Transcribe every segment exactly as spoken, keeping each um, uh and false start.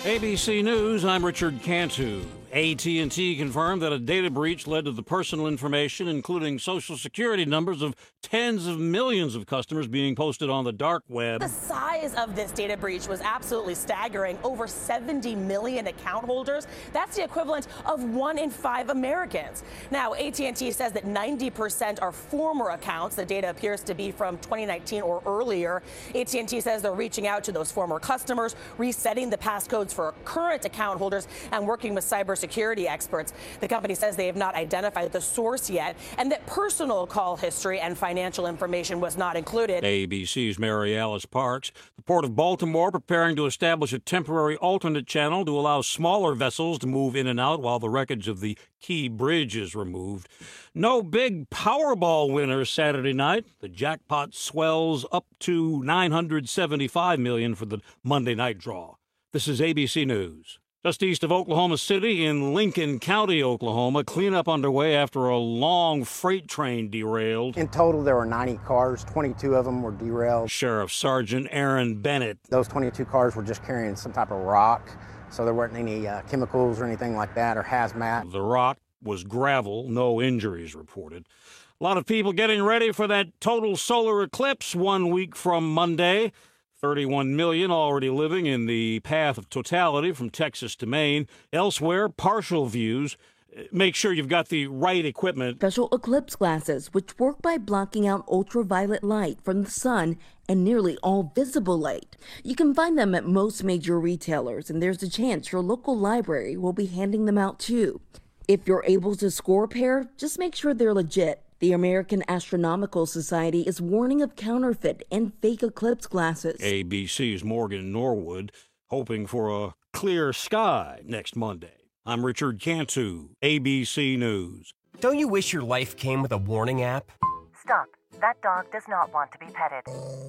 A B C News, I'm Richard Cantu. A T and T confirmed that a data breach led to the personal information, including Social Security numbers of tens of millions of customers being posted on the dark web. The size of this data breach was absolutely staggering. Over seventy million account holders. That's the equivalent of one in five Americans. Now, A T and T says that ninety percent are former accounts. The data appears to be from twenty nineteen or earlier. A T and T says they're reaching out to those former customers, resetting the passcodes for current account holders, and working with cybersecurity experts. The company says they have not identified the source yet, and that personal call history and financial information was not included. A B C's Mary Alice Parks. The Port of Baltimore preparing to establish a temporary alternate channel to allow smaller vessels to move in and out while the wreckage of the Key Bridge is removed. No big Powerball winners Saturday night. The jackpot swells up to nine hundred seventy-five million dollars for the Monday night draw. This is A B C News. Just east of Oklahoma City in Lincoln County, Oklahoma, cleanup underway after a long freight train derailed. In total, there were ninety cars. twenty-two of them were derailed. Sheriff Sergeant Aaron Bennett. Those twenty-two cars were just carrying some type of rock, so there weren't any uh, chemicals or anything like that, or hazmat. The rock was gravel, no injuries reported. A lot of people getting ready for that total solar eclipse one week from Monday. thirty-one million already living in the path of totality from Texas to Maine. Elsewhere, partial views. Make sure you've got the right equipment. Special eclipse glasses, which work by blocking out ultraviolet light from the sun and nearly all visible light. You can find them at most major retailers, and there's a chance your local library will be handing them out too. If you're able to score a pair, just make sure they're legit. The American Astronomical Society is warning of counterfeit and fake eclipse glasses. A B C's Morgan Norwood hoping for a clear sky next Monday. I'm Richard Cantu, A B C News. Don't you wish your life came with a warning app? Stop. That dog does not want to be petted.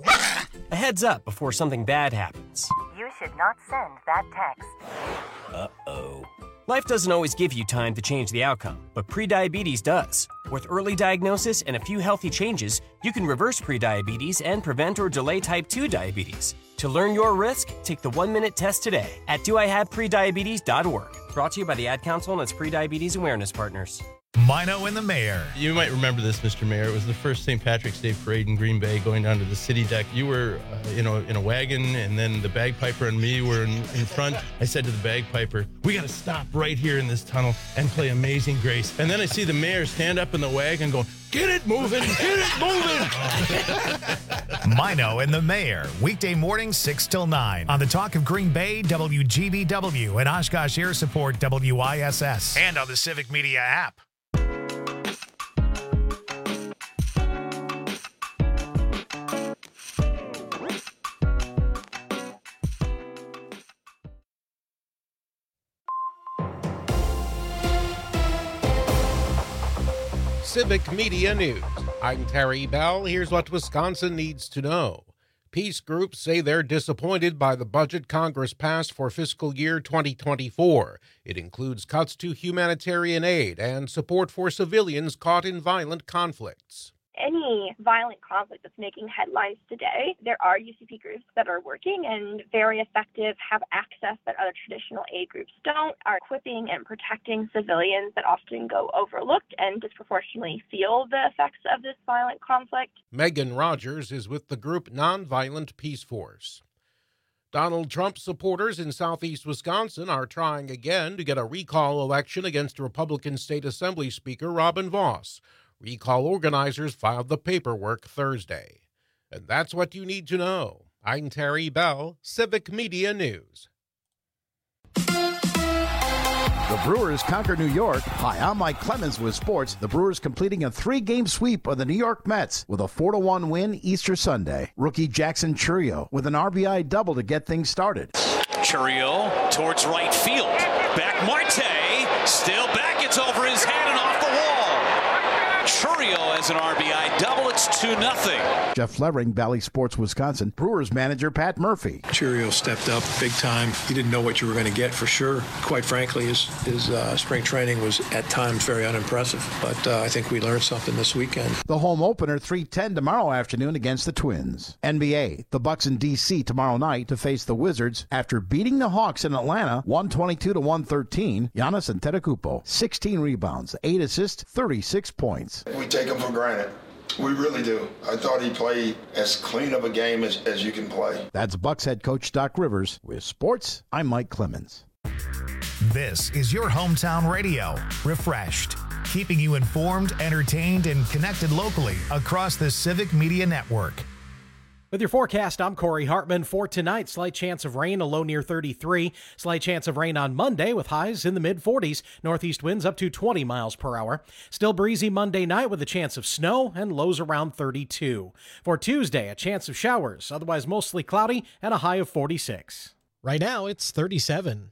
A heads up before something bad happens. You should not send that text. Uh-oh. Life doesn't always give you time to change the outcome, but prediabetes does. With early diagnosis and a few healthy changes, you can reverse prediabetes and prevent or delay type two diabetes. To learn your risk, take the one-minute test today at do I have prediabetes dot org. Brought to you by the Ad Council and its prediabetes awareness partners. Mino and the Mayor. You might remember this, Mister Mayor. It was the first Saint Patrick's Day parade in Green Bay, going down to the city deck. You were, uh, you know, in a wagon, and then the bagpiper and me were in, in front. I said to the bagpiper, "We got to stop right here in this tunnel and play Amazing Grace." And then I see the mayor stand up in the wagon, going, "Get it moving, get it moving." Mino and the Mayor, weekday mornings six till nine on the Talk of Green Bay, W G B W, and Oshkosh Air Support, W I S S, and on the Civic Media app. Civic Media News. I'm Terry Bell. Here's what Wisconsin needs to know. Peace groups say they're disappointed by the budget Congress passed for fiscal year twenty twenty-four. It includes cuts to humanitarian aid and support for civilians caught in violent conflicts. Any violent conflict that's making headlines today, there are U C P groups that are working and very effective, have access that other traditional aid groups don't, are equipping and protecting civilians that often go overlooked and disproportionately feel the effects of this violent conflict. Megan Rogers is with the group Nonviolent Peace Force. Donald Trump supporters in southeast Wisconsin are trying again to get a recall election against Republican State Assembly Speaker Robin Vos. Recall organizers filed the paperwork Thursday. And that's what you need to know. I'm Terry Bell, Civic Media News. The Brewers conquer New York. Hi, I'm Mike Clemens with sports. The Brewers completing a three-game sweep of the New York Mets with a four to one win Easter Sunday. Rookie Jackson Chourio with an R B I double to get things started. Chourio towards right field. Back Marte, still back. It's over his head and off the wall. Chourio as an R B I double. It's two nothing. Jeff Levering, Valley Sports Wisconsin. Brewers manager Pat Murphy. Chourio stepped up big time. You didn't know what you were going to get for sure. Quite frankly, his, his uh, spring training was at times very unimpressive. But uh, I think we learned something this weekend. The home opener three ten tomorrow afternoon against the Twins. N B A, the Bucks in D C tomorrow night to face the Wizards after beating the Hawks in Atlanta one twenty-two to one thirteen. Giannis Antetokounmpo, sixteen rebounds, eight assists, thirty-six points. We take him for granted. We really do. I thought he played as clean of a game as, as you can play. That's Bucks head coach Doc Rivers. With sports, I'm Mike Clemens. This is your hometown radio, Refreshed, keeping you informed, entertained, and connected locally across the Civic Media Network. With your forecast, I'm Corey Hartman. For tonight, slight chance of rain, a low near thirty-three. Slight chance of rain on Monday with highs in the mid forties. Northeast winds up to twenty miles per hour. Still breezy Monday night with a chance of snow and lows around thirty-two. For Tuesday, a chance of showers, otherwise mostly cloudy and a high of forty-six. Right now, it's thirty-seven.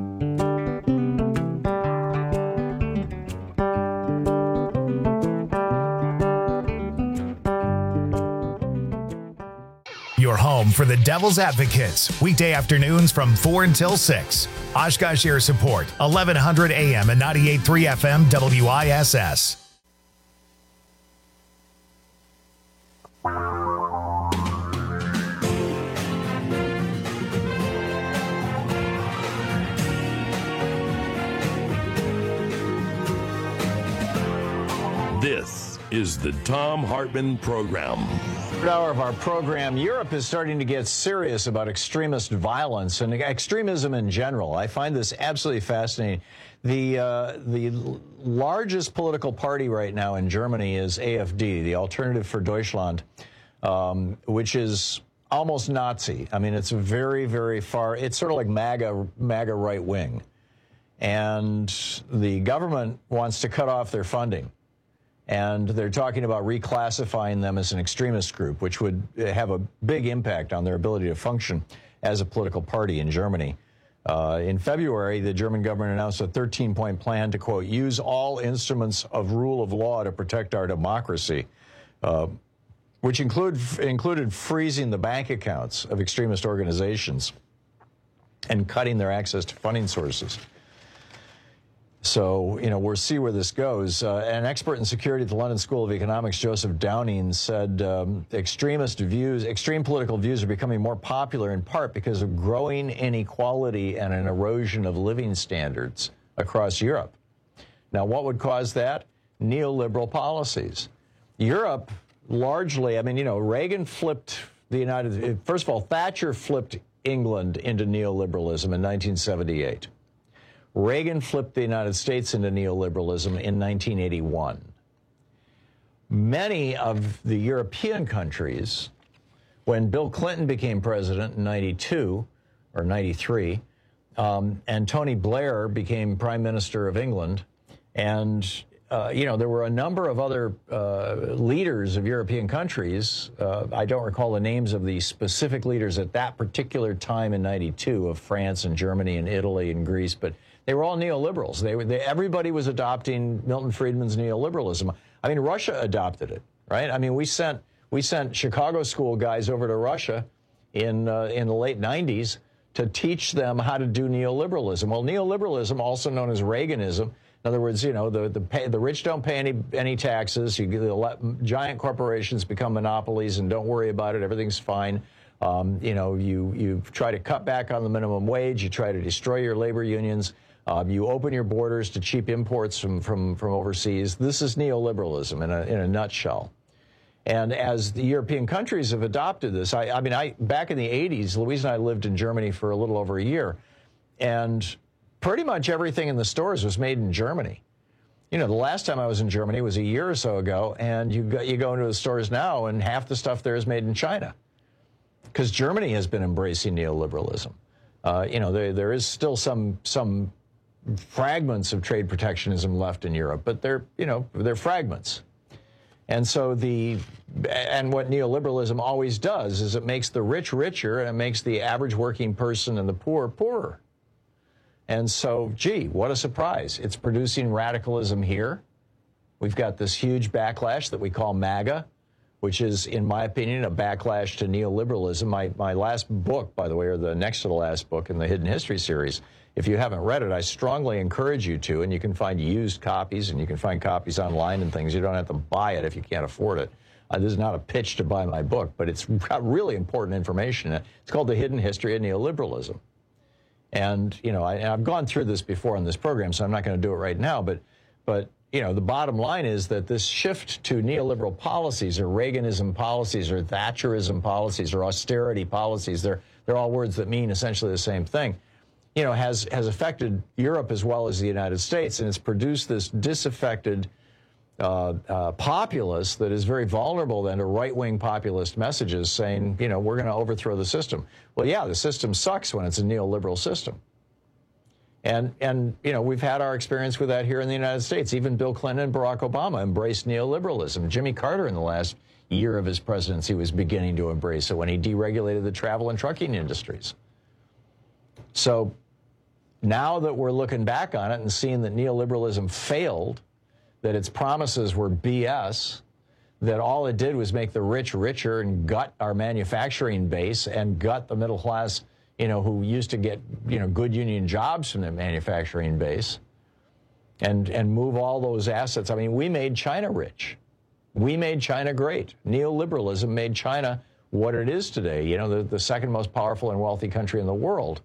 Your home for the Devil's Advocates, weekday afternoons from four until six. Oshkosh Air Support, eleven hundred A M and ninety-eight point three F M W I S S. This is the Thom Hartmann Program. Third hour of our program, Europe is starting to get serious about extremist violence and extremism in general. I find this absolutely fascinating. The, uh, the largest political party right now in Germany is A F D, the Alternative for Deutschland, um, which is almost Nazi. I mean, it's very, very far. It's sort of like MAGA, MAGA right wing. And the government wants to cut off their funding. And they're talking about reclassifying them as an extremist group, which would have a big impact on their ability to function as a political party in Germany. Uh, in February, the German government announced a thirteen-point plan to, quote, use all instruments of rule of law to protect our democracy, uh, which include, included freezing the bank accounts of extremist organizations and cutting their access to funding sources. So, you know, we'll see where this goes. Uh, an expert in security at the London School of Economics, Joseph Downing, said um, extremist views, extreme political views are becoming more popular in part because of growing inequality and an erosion of living standards across Europe. Now, what would cause that? Neoliberal policies. Europe, largely, I mean, you know, Reagan flipped the United, first of all, Thatcher flipped England into neoliberalism in nineteen seventy-eight. Reagan flipped the United States into neoliberalism in nineteen eighty-one. Many of the European countries, when Bill Clinton became president in ninety-two or ninety-three, um, and Tony Blair became Prime Minister of England, and uh, you know, there were a number of other uh, leaders of European countries. Uh, I don't recall the names of the specific leaders at that particular time in ninety-two of France and Germany and Italy and Greece, but they were all neoliberals. They were, they, everybody was adopting Milton Friedman's neoliberalism. I mean, Russia adopted it, right? I mean, we sent we sent Chicago school guys over to Russia in uh, in the late nineties to teach them how to do neoliberalism. Well, neoliberalism, also known as Reaganism, in other words, you know, the the, pay, the rich don't pay any any taxes. You the, let giant corporations become monopolies and don't worry about it. Everything's fine. Um, you know, you you try to cut back on the minimum wage. You try to destroy your labor unions. Uh, you open your borders to cheap imports from, from, from overseas. This is neoliberalism in a, in a nutshell. And as the European countries have adopted this, I, I mean, I back in the eighties, Louise and I lived in Germany for a little over a year, and pretty much everything in the stores was made in Germany. You know, the last time I was in Germany was a year or so ago, and you go, you go into the stores now, and half the stuff there is made in China, because Germany has been embracing neoliberalism. Uh, you know, there there is still some some fragments of trade protectionism left in Europe, but they're, you know, they're fragments. And so the, and what neoliberalism always does is it makes the rich richer and it makes the average working person and the poor poorer. And so, gee, what a surprise. It's producing radicalism here We've got this huge backlash that we call MAGA, which is, in my opinion, a backlash to neoliberalism. My, my last book, by the way, or the next to the last book in the Hidden History series, if you haven't read it, I strongly encourage you to, and you can find used copies, and you can find copies online and things. You don't have to buy it if you can't afford it. Uh, this is not a pitch to buy my book, but it's got really important information. It's called The Hidden History of Neoliberalism. And, you know, I, I've gone through this before on this program, so I'm not going to do it right now, but, but you know, the bottom line is that this shift to neoliberal policies or Reaganism policies or Thatcherism policies or austerity policies, they're, they're all words that mean essentially the same thing, you know, has, has affected Europe as well as the United States, and it's produced this disaffected uh, uh, populace that is very vulnerable then to right-wing populist messages saying, you know, we're going to overthrow the system. Well, yeah, the system sucks when it's a neoliberal system. And, and, you know, we've had our experience with that here in the United States. Even Bill Clinton and Barack Obama embraced neoliberalism. Jimmy Carter, in the last year of his presidency, was beginning to embrace it when he deregulated the travel and trucking industries. So now that we're looking back on it and seeing that neoliberalism failed, that its promises were B S, that all it did was make the rich richer and gut our manufacturing base and gut the middle class, you know, who used to get, you know, good union jobs from the manufacturing base, and, and move all those assets. I mean, we made China rich. We made China great. Neoliberalism made China what it is today, you know, the, the second most powerful and wealthy country in the world.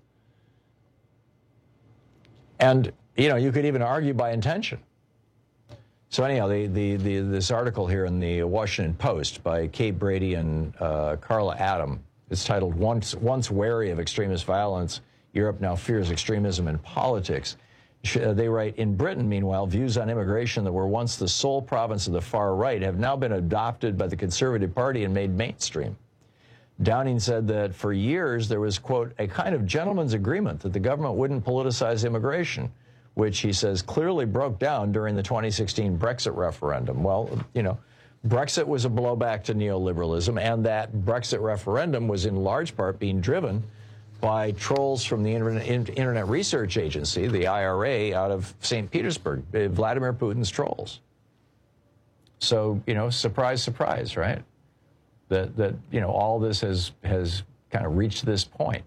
And, you know, you could even argue by intention. So anyhow, the, the, the, this article here in the Washington Post by Kate Brady and uh, Carla Adam, it's titled, Once, Once Wary of Extremist Violence, Europe Now Fears Extremism in Politics. They write, in Britain, meanwhile, views on immigration that were once the sole province of the far right have now been adopted by the Conservative Party and made mainstream. Downing said that for years there was, quote, a kind of gentleman's agreement that the government wouldn't politicize immigration, which he says clearly broke down during the twenty sixteen Brexit referendum. Well, you know, Brexit was a blowback to neoliberalism, and that Brexit referendum was in large part being driven by trolls from the Internet, Internet Research Agency, the I R A, out of Saint Petersburg, Vladimir Putin's trolls. So, you know, surprise, surprise, right? That, that you know, all this has, has kind of reached this point.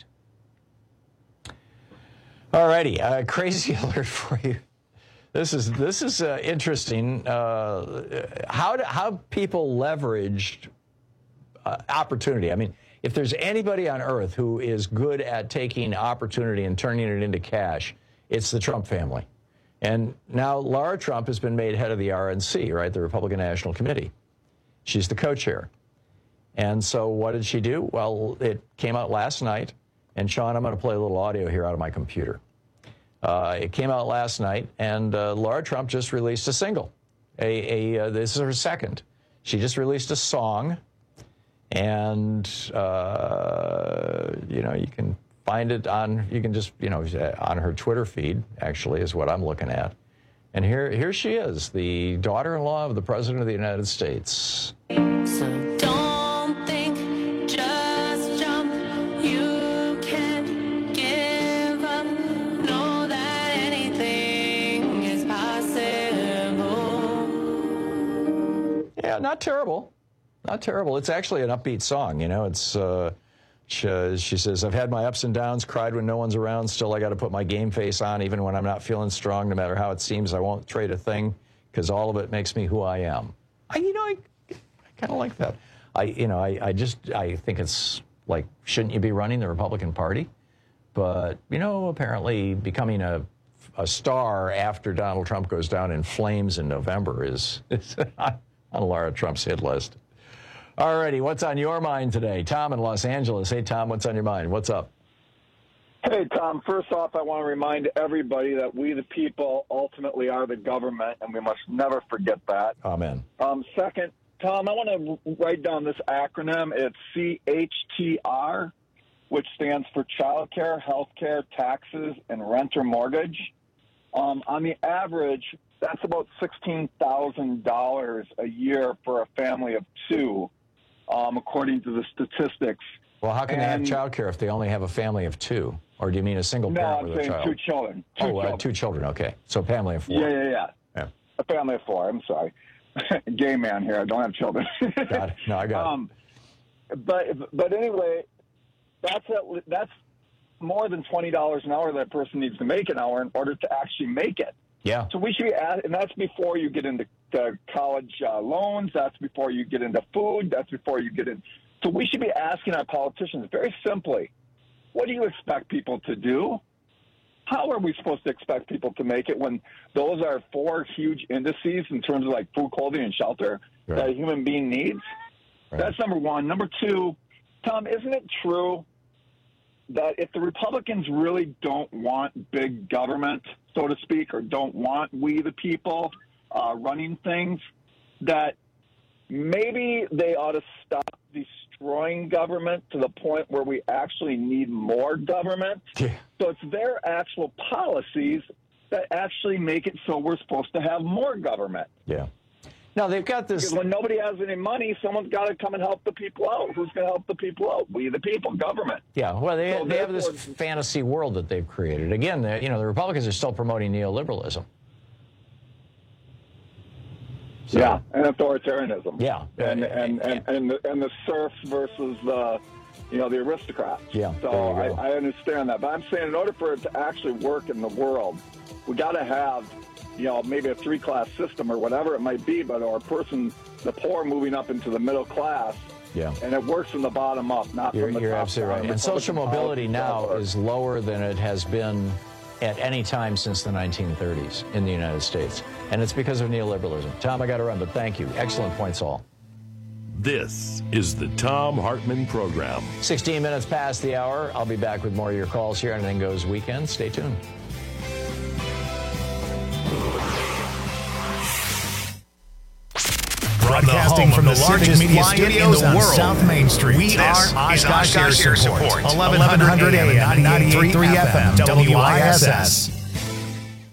All righty, uh, crazy alert for you. This is this is uh, interesting. Uh, how do, how people leveraged uh, opportunity. I mean, if there's anybody on earth who is good at taking opportunity and turning it into cash, it's the Trump family. And now Laura Trump has been made head of the R N C, right, the Republican National Committee. She's the co-chair. And so what did she do? Well, it came out last night. And Sean, I'm going to play a little audio here out of my computer. Uh, it came out last night, and uh, Laura Trump just released a single. A, a uh, this is her second. She just released a song, and uh, you know, you can find it on. You can just, you know, on her Twitter feed. Actually, is what I'm looking at. And here, here she is, the daughter-in-law of the President of the United States. So don't think, just jump. You can give up. Know that anything is possible. Yeah, not terrible. Not terrible. It's actually an upbeat song, you know. It's, uh, she, she says, I've had my ups and downs, cried when no one's around. Still, I got to put my game face on, even when I'm not feeling strong. No matter how it seems, I won't trade a thing, because all of it makes me who I am. I, you know, I, I kind of like that. I, you know, I, I just, I think it's like, shouldn't you be running the Republican Party? But, you know, apparently becoming a, a star after Donald Trump goes down in flames in November is, is on Laura Trump's hit list. All righty, what's on your mind today? Tom in Los Angeles. Hey, Tom, what's on your mind? What's up? Hey, Tom, first off, I want to remind everybody that we, the people, ultimately are the government, and we must never forget that. Amen. Um, second, Tom, I want to write down this acronym. It's C H T R, which stands for Child Care, Health Care, Taxes, and Rent or Mortgage. Um, on the average, that's about sixteen thousand dollars a year for a family of two. Um, according to the statistics. Well, how can and, they have child care if they only have a family of two? Or do you mean a single no, parent I'm with a saying child? two children. Two oh, children. Uh, two children, okay. So family of four. Yeah, yeah, yeah. yeah. a family of four. I'm sorry. Gay man here. I don't have children. Got it. No, I got um, it. But, but anyway, that's, a, that's more than twenty dollars an hour that person needs to make an hour in order to actually make it. Yeah. So we should be, at, and that's before you get into the college uh, loans. That's before you get into food. That's before you get in. So we should be asking our politicians very simply, what do you expect people to do? How are we supposed to expect people to make it when those are four huge indices in terms of like food, clothing, and shelter right. that a human being needs? Right. That's number one. Number two, Tom, isn't it true that if the Republicans really don't want big government, so to speak, or don't want we the people uh, running things, that maybe they ought to stop destroying government to the point where we actually need more government? Yeah. So it's their actual policies that actually make it so we're supposed to have more government. Yeah. Now, they've got this... Because when nobody has any money, someone's got to come and help the people out. Who's going to help the people out? We, the people, government. Yeah, well, they, so they have this fantasy world that they've created. Again, you know, the Republicans are still promoting neoliberalism. So, yeah, and authoritarianism. Yeah. And, and, and, and, the, and the serfs versus the, you know, the aristocrats. Yeah, So I, I understand that. But I'm saying in order for it to actually work in the world, we got to have... you know, maybe a three-class system or whatever it might be, but or a person, the poor moving up into the middle class, yeah, and it works from the bottom up, not you're, from the you're top absolutely down. right. And social mobility now is lower than it has been at any time since the nineteen thirties in the United States, and it's because of neoliberalism. Tom, I got to run, but thank you. Excellent points, all. This is the Thom Hartmann Program. sixteen minutes past the hour. I'll be back with more of your calls here on Anything Goes Weekend. Stay tuned. Broadcasting from the, the largest media studios in the world, South Main Street. We this are Oshkosh Air Support, Support. eleven hundred A M and ninety-eight point three F M, W I S S.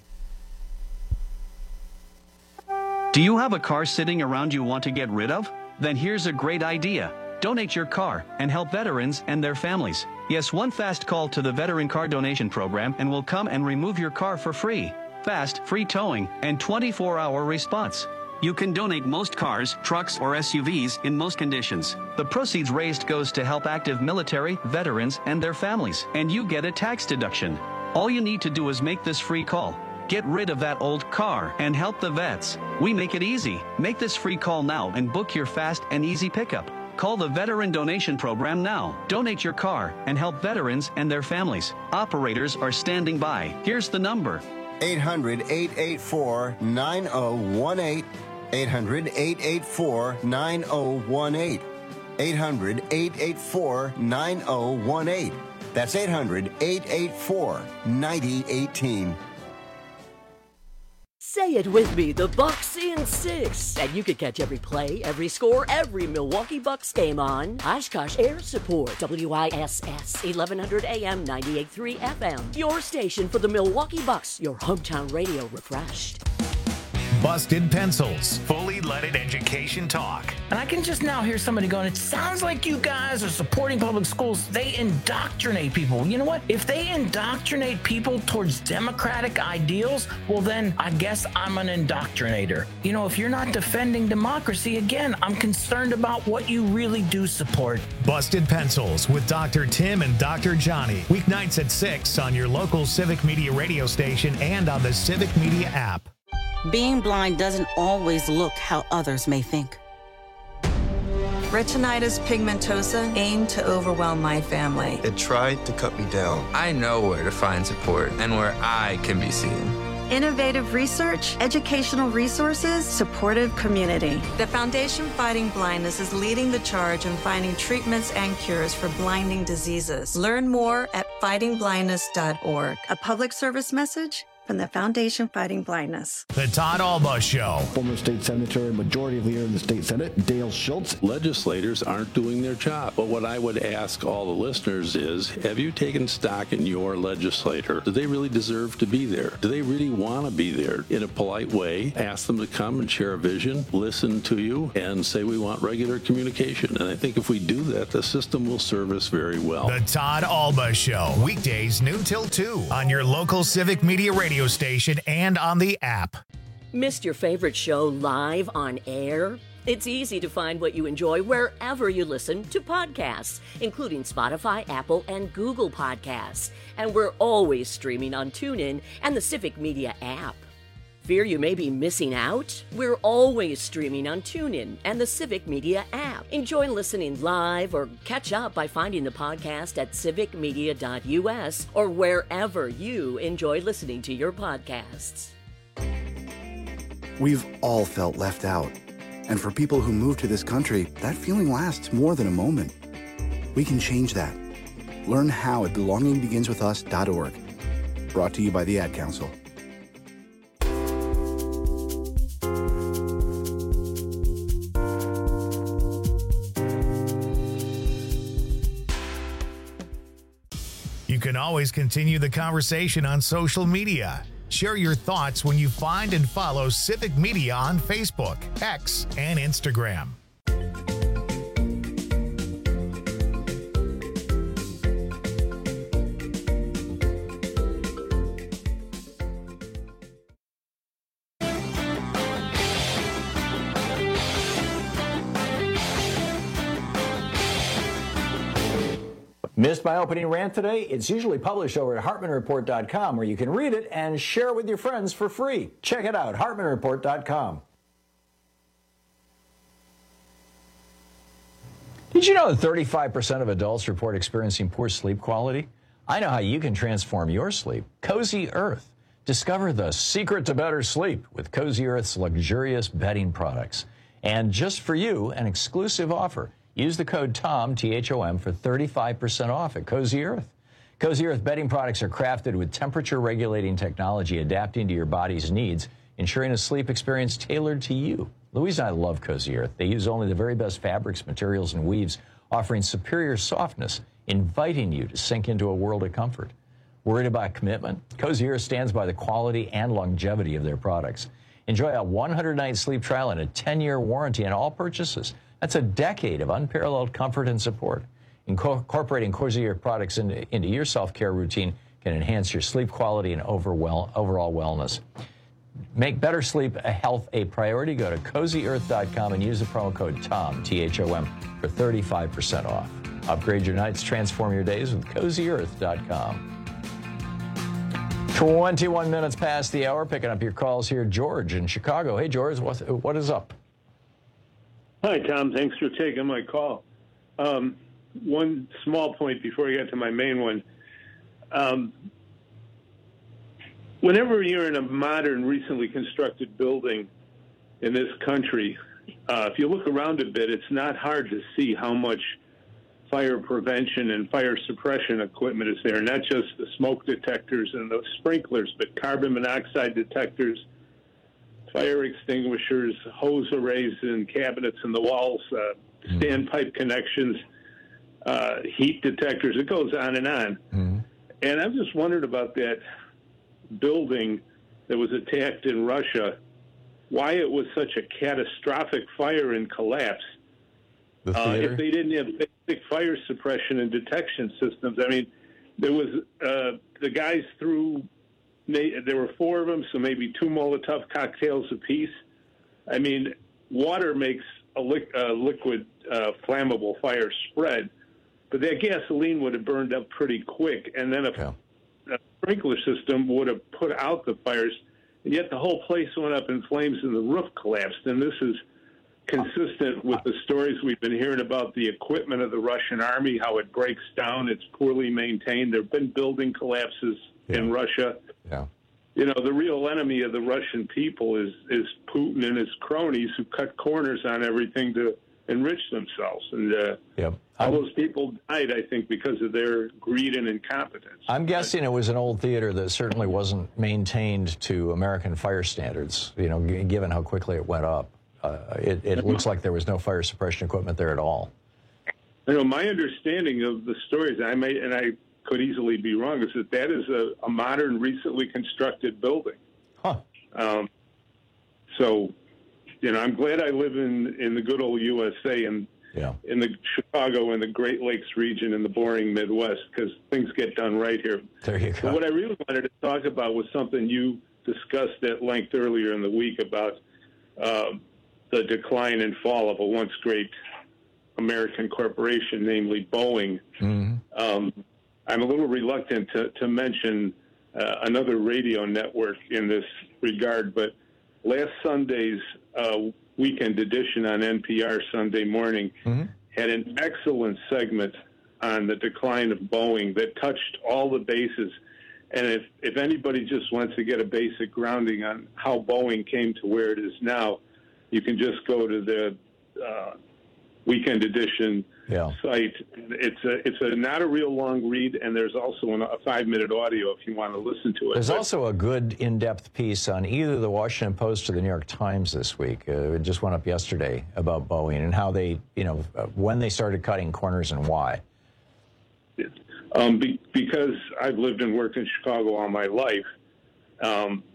Do you have a car sitting around you want to get rid of? Then here's a great idea. Donate your car and help veterans and their families. Yes, one fast call to the Veteran Car Donation Program and we'll come and remove your car for free. Fast, free towing, and twenty-four hour response. You can donate most cars, trucks, or S U Vs in most conditions. The proceeds raised goes to help active military, veterans, and their families, and you get a tax deduction. All you need to do is make this free call. Get rid of that old car and help the vets. We make it easy. Make this free call now and book your fast and easy pickup. Call the Veteran Donation Program now. Donate your car and help veterans and their families. Operators are standing by. Here's the number. eight hundred, eight eight four, nine oh one eight. eight hundred, eight eight four, nine oh one eight. eight hundred, eight eight four, nine oh one eight. That's eight hundred, eight eight four, nine oh one eight. Say it with me, the Bucks in six. And you can catch every play, every score, every Milwaukee Bucks game on Oshkosh Air Support, W I S S, eleven hundred A M, ninety-eight point three F M. Your station for the Milwaukee Bucks, your hometown radio refreshed. Busted Pencils, fully leaded education talk. And I can just now hear somebody going, it sounds like you guys are supporting public schools. They indoctrinate people. You know what? If they indoctrinate people towards democratic ideals, well, then I guess I'm an indoctrinator. You know, if you're not defending democracy, again, I'm concerned about what you really do support. Busted Pencils with Doctor Tim and Doctor Johnny. Weeknights at six on your local Civic Media radio station and on the Civic Media app. Being blind doesn't always look how others may think. Retinitis pigmentosa aimed to overwhelm my family. It tried to cut me down. I know where to find support and where I can be seen. Innovative research, educational resources, supportive community. The Foundation Fighting Blindness is leading the charge in finding treatments and cures for blinding diseases. Learn more at fighting blindness dot org. A public service message from the Foundation Fighting Blindness. The Todd Alba Show. Former state senator, majority leader in the state senate, Dale Schultz. Legislators aren't doing their job. But what I would ask all the listeners is, have you taken stock in your legislator? Do they really deserve to be there? Do they really want to be there? In a polite way, ask them to come and share a vision, listen to you, and say we want regular communication. And I think if we do that, the system will serve us very well. The Todd Alba Show. Weekdays noon till two on your local Civic Media radio station and on the app. Missed your favorite show live on air? It's easy to find what you enjoy wherever you listen to podcasts, including Spotify, Apple, and Google Podcasts. And we're always streaming on TuneIn and the Civic Media app. Fear you may be missing out? We're always streaming on TuneIn and the Civic Media app. Enjoy listening live or catch up by finding the podcast at civic media dot u s or wherever you enjoy listening to your podcasts. We've all felt left out. And for people who move to this country, that feeling lasts more than a moment. We can change that. Learn how at belonging begins with us dot org. Brought to you by the Ad Council. You can always continue the conversation on social media. Share your thoughts when you find and follow Civic Media on Facebook, X, and Instagram. Missed my opening rant today? It's usually published over at hartman report dot com, where you can read it and share it with your friends for free. Check it out, hartman report dot com. Did you know that thirty-five percent of adults report experiencing poor sleep quality? I know how you can transform your sleep. Cozy Earth. Discover the secret to better sleep with Cozy Earth's luxurious bedding products. And just for you, an exclusive offer. Use the code TOM, T H O M, for thirty-five percent off at Cozy Earth. Cozy Earth bedding products are crafted with temperature-regulating technology adapting to your body's needs, ensuring a sleep experience tailored to you. Louise and I love Cozy Earth. They use only the very best fabrics, materials, and weaves, offering superior softness, inviting you to sink into a world of comfort. Worried about commitment? Cozy Earth stands by the quality and longevity of their products. Enjoy a one hundred night sleep trial and a ten year warranty on all purchases. That's a decade of unparalleled comfort and support. Inco- incorporating Cozy Earth products into, into your self-care routine can enhance your sleep quality and overwhel- overall wellness. Make better sleep a health a priority. Go to cozy earth dot com and use the promo code TOM, T H O M, for thirty-five percent off. Upgrade your nights, transform your days with cozy earth dot com. twenty-one minutes past the hour, picking up your calls here. George in Chicago. Hey, George, what, what is up? Hi, Tom. Thanks for taking my call. Um, one small point before I get to my main one. Um, whenever you're in a modern, recently constructed building in this country, uh, if you look around a bit, it's not hard to see how much fire prevention and fire suppression equipment is there, not just the smoke detectors and the sprinklers, but carbon monoxide detectors, fire extinguishers, hose arrays in cabinets in the walls, uh, standpipe connections, uh, heat detectors. It goes on and on. Mm-hmm. And I'm just wondering about that building that was attacked in Russia, why it was such a catastrophic fire and collapse. The uh, if they didn't have basic fire suppression and detection systems. I mean, there was uh, the guys threw. There were four of them, so maybe two Molotov cocktails apiece. I mean, water makes a, li- a liquid uh, flammable fire spread, but that gasoline would have burned up pretty quick, and then a, yeah. a sprinkler system would have put out the fires, and yet the whole place went up in flames and the roof collapsed. And this is consistent with the stories we've been hearing about the equipment of the Russian army, how it breaks down, it's poorly maintained. There have been building collapses yeah. in Russia. Yeah. You know, the real enemy of the Russian people is, is Putin and his cronies who cut corners on everything to enrich themselves. And uh, yep. all those people died, I think, because of their greed and incompetence. I'm guessing it was an old theater that certainly wasn't maintained to American fire standards, you know, g- given how quickly it went up. Uh, it it looks like there was no fire suppression equipment there at all. You know, my understanding of the stories, I may, and I could easily be wrong, is that that is a, a modern, recently constructed building. Huh. Um, so, you know, I'm glad I live in, in the good old U S A and yeah. in the Chicago and the Great Lakes region in the boring Midwest, because things get done right here. There you go. But what I really wanted to talk about was something you discussed at length earlier in the week about uh, the decline and fall of a once great American corporation, namely Boeing. Mm-hmm. Um, I'm a little reluctant to, to mention uh, another radio network in this regard, but last Sunday's uh, weekend edition on N P R Sunday morning mm-hmm. had an excellent segment on the decline of Boeing that touched all the bases. And if, if anybody just wants to get a basic grounding on how Boeing came to where it is now, you can just go to the uh, weekend edition yeah. site. It's a it's a not a real long read, and there's also an, a five minute audio if you want to listen to it. There's but, also a good in-depth piece on either the Washington Post or the New York Times this week. Uh, it just went up yesterday about Boeing and how they, you know, uh, when they started cutting corners and why. Um, be, because I've lived and worked in Chicago all my life, um,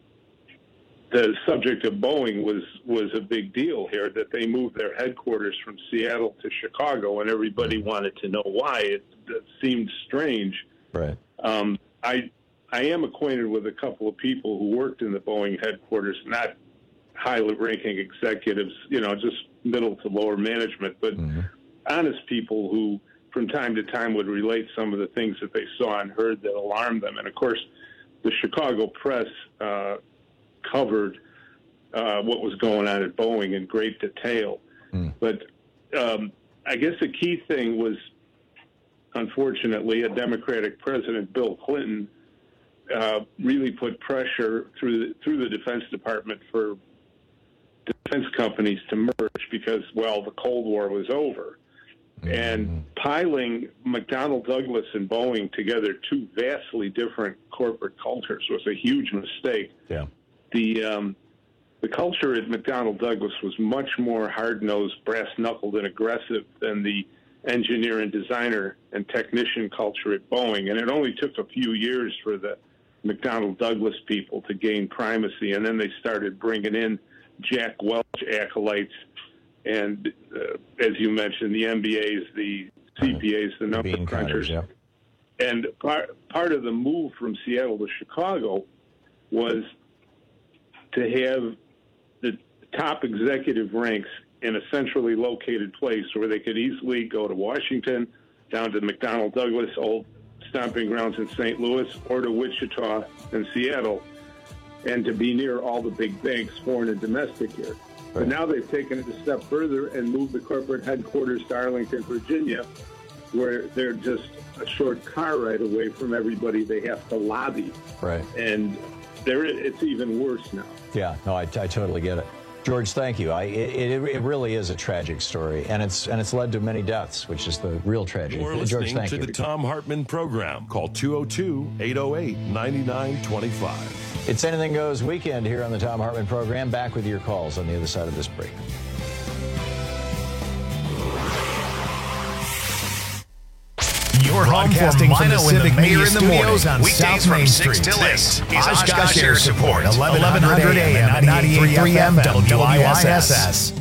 the subject of Boeing was, was a big deal here, that they moved their headquarters from Seattle to Chicago, and everybody wanted to know why. It, it seemed strange. Right. Um, I I am acquainted with a couple of people who worked in the Boeing headquarters, not high-ranking executives, you know, just middle to lower management, but mm-hmm. honest people who from time to time would relate some of the things that they saw and heard that alarmed them. And, of course, the Chicago press uh, covered uh, what was going on at Boeing in great detail. Mm. But um, I guess the key thing was, unfortunately, a Democratic president, Bill Clinton, uh, really put pressure through the, through the Defense Department for defense companies to merge because, well, the Cold War was over. Mm-hmm. And piling McDonnell Douglas and Boeing together, two vastly different corporate cultures, was a huge mistake. Yeah. The um, the culture at McDonnell Douglas was much more hard-nosed, brass-knuckled, and aggressive than the engineer and designer and technician culture at Boeing. And it only took a few years for the McDonnell Douglas people to gain primacy, and then they started bringing in Jack Welch acolytes and, uh, as you mentioned, the M B As, the C P As, the number Bean crunchers. Cutters, yeah. And part, part of the move from Seattle to Chicago was to have the top executive ranks in a centrally located place where they could easily go to Washington, down to McDonnell Douglas, old stomping grounds in Saint Louis, or to Wichita and Seattle, and to be near all the big banks, foreign and domestic here. But now they've taken it a step further and moved the corporate headquarters to Arlington, Virginia, where they're just a short car ride away from everybody they have to lobby. Right. And there, it's even worse now. Yeah, no, I, I totally get it. George, thank you. I, it, it, it really is a tragic story, and it's and it's led to many deaths, which is the real tragedy. You're George, listening thank to you. the Tom Hartman program. Call two oh two, eight oh eight, nine nine two five. It's Anything Goes weekend here on the Tom Hartman program. Back with your calls on the other side of this break. You're broadcasting from the Civic Media Studios on South Main Street. This is Oshkosh Air Support, eleven hundred A M, ninety-eight point three F M, W I S S.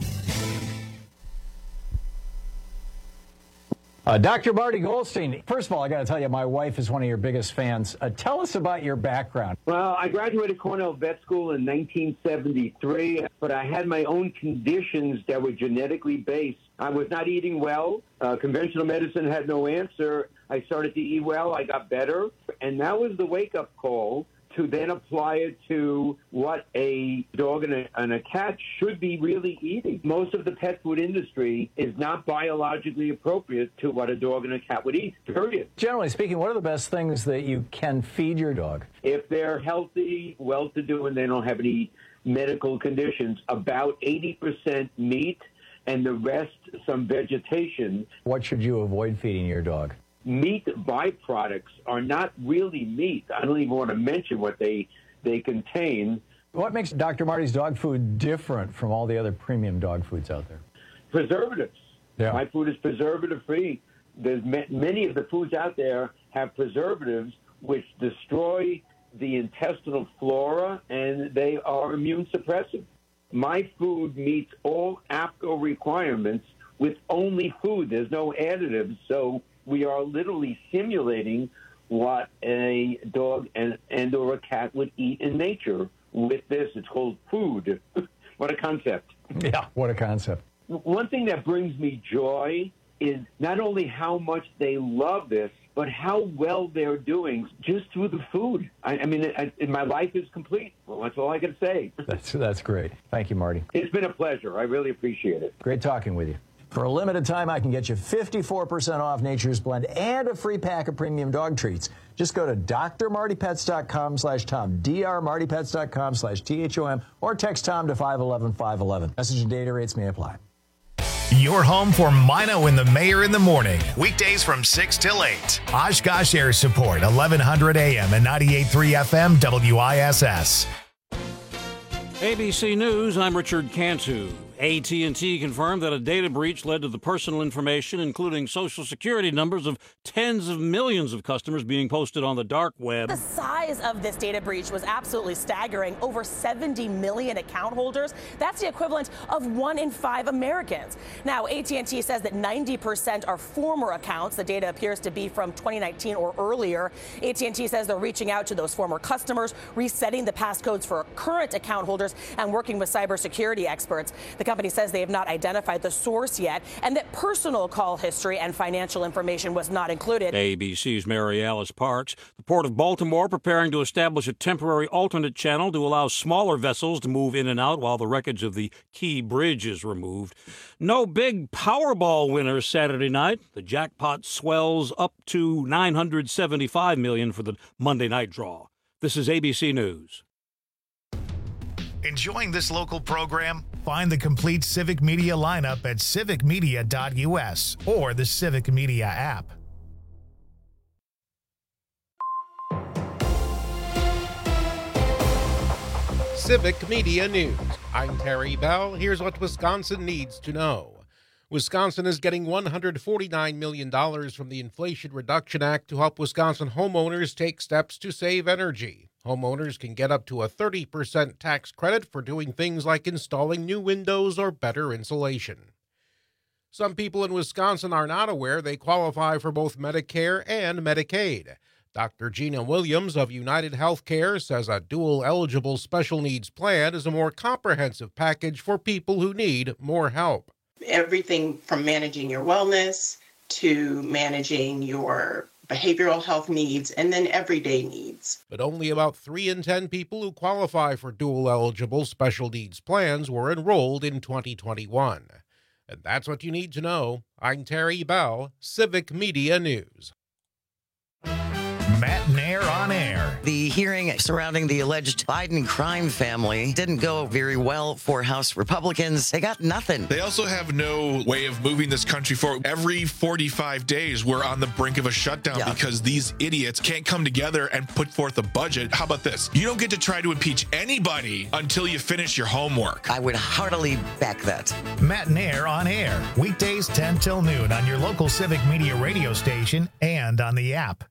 Uh, Doctor Marty Goldstein, first of all, I got to tell you, my wife is one of your biggest fans. Uh, tell us about your background. Well, I graduated Cornell Vet School in nineteen seventy-three, but I had my own conditions that were genetically based. I was not eating well. Uh, conventional medicine had no answer. I started to eat well. I got better. And that was the wake-up call to then apply it to what a dog and a, and a cat should be really eating. Most of the pet food industry is not biologically appropriate to what a dog and a cat would eat, period. Generally speaking, what are the best things that you can feed your dog? If they're healthy, well-to-do, and they don't have any medical conditions, about eighty percent meat and the rest some vegetation. What should you avoid feeding your dog? Meat byproducts are not really meat. I don't even want to mention what they they contain. What makes Doctor Marty's dog food different from all the other premium dog foods out there? Preservatives. Yeah. My food is preservative-free. There's ma- many of the foods out there have preservatives which destroy the intestinal flora, and they are immune suppressive. My food meets all A P C O requirements with only food. There's no additives, so we are literally simulating what a dog and, and or a cat would eat in nature with this. It's called food. What a concept. Yeah, what a concept. One thing that brings me joy is not only how much they love this, but how well they're doing just through the food. I, I mean, I, I, my life is complete. Well, that's all I can say. That's, that's great. Thank you, Marty. It's been a pleasure. I really appreciate it. Great talking with you. For a limited time, I can get you fifty-four percent off Nature's Blend and a free pack of premium dog treats. Just go to d r marty pets dot com slash Tom, d r marty pets dot com slash T H O M, or text Tom to five one one five one one. Message and data rates may apply. Your home for Mino and the Mayor in the morning. Weekdays from six till eight. Oshkosh Air Support, eleven hundred A M and ninety-eight point three F M W I S S. A B C News, I'm Richard Cantu. A T and T confirmed that a data breach led to the personal information, including Social Security numbers of tens of millions of customers being posted on the dark web. The size of this data breach was absolutely staggering. Over seventy million account holders. That's the equivalent of one in five Americans. Now, A T and T says that ninety percent are former accounts. The data appears to be from twenty nineteen or earlier. A T and T says they're reaching out to those former customers, resetting the passcodes for current account holders, and working with cybersecurity experts. The company says they have not identified the source yet, and that personal call history and financial information was not included. A B C's Mary Alice Parks. The Port of Baltimore preparing to establish a temporary alternate channel to allow smaller vessels to move in and out while the wreckage of the Key Bridge is removed. No big Powerball winners Saturday night. The jackpot swells up to nine hundred seventy-five million dollars for the Monday night draw. This is A B C News. Enjoying this local program? Find the complete Civic Media lineup at civic media dot U S or the Civic Media app. Civic Media News. I'm Terry Bell. Here's what Wisconsin needs to know. Wisconsin is getting one hundred forty-nine million dollars from the Inflation Reduction Act to help Wisconsin homeowners take steps to save energy. Homeowners can get up to a thirty percent tax credit for doing things like installing new windows or better insulation. Some people in Wisconsin are not aware they qualify for both Medicare and Medicaid. Doctor Gina Williams of United Healthcare says a dual-eligible special needs plan is a more comprehensive package for people who need more help. Everything from managing your wellness to managing your behavioral health needs and then everyday needs. But only about three in ten people who qualify for dual-eligible special needs plans were enrolled in twenty twenty-one. And that's what you need to know. I'm Terry Bell, Civic Media News. Matt Nair on air. The hearing surrounding the alleged Biden crime family didn't go very well for House Republicans. They got nothing. They also have no way of moving this country forward. Every forty-five days, we're on the brink of a shutdown yeah. because these idiots can't come together and put forth a budget. How about this? You don't get to try to impeach anybody until you finish your homework. I would heartily back that. Matt Nair on air. Weekdays ten till noon on your local Civic Media radio station and on the app.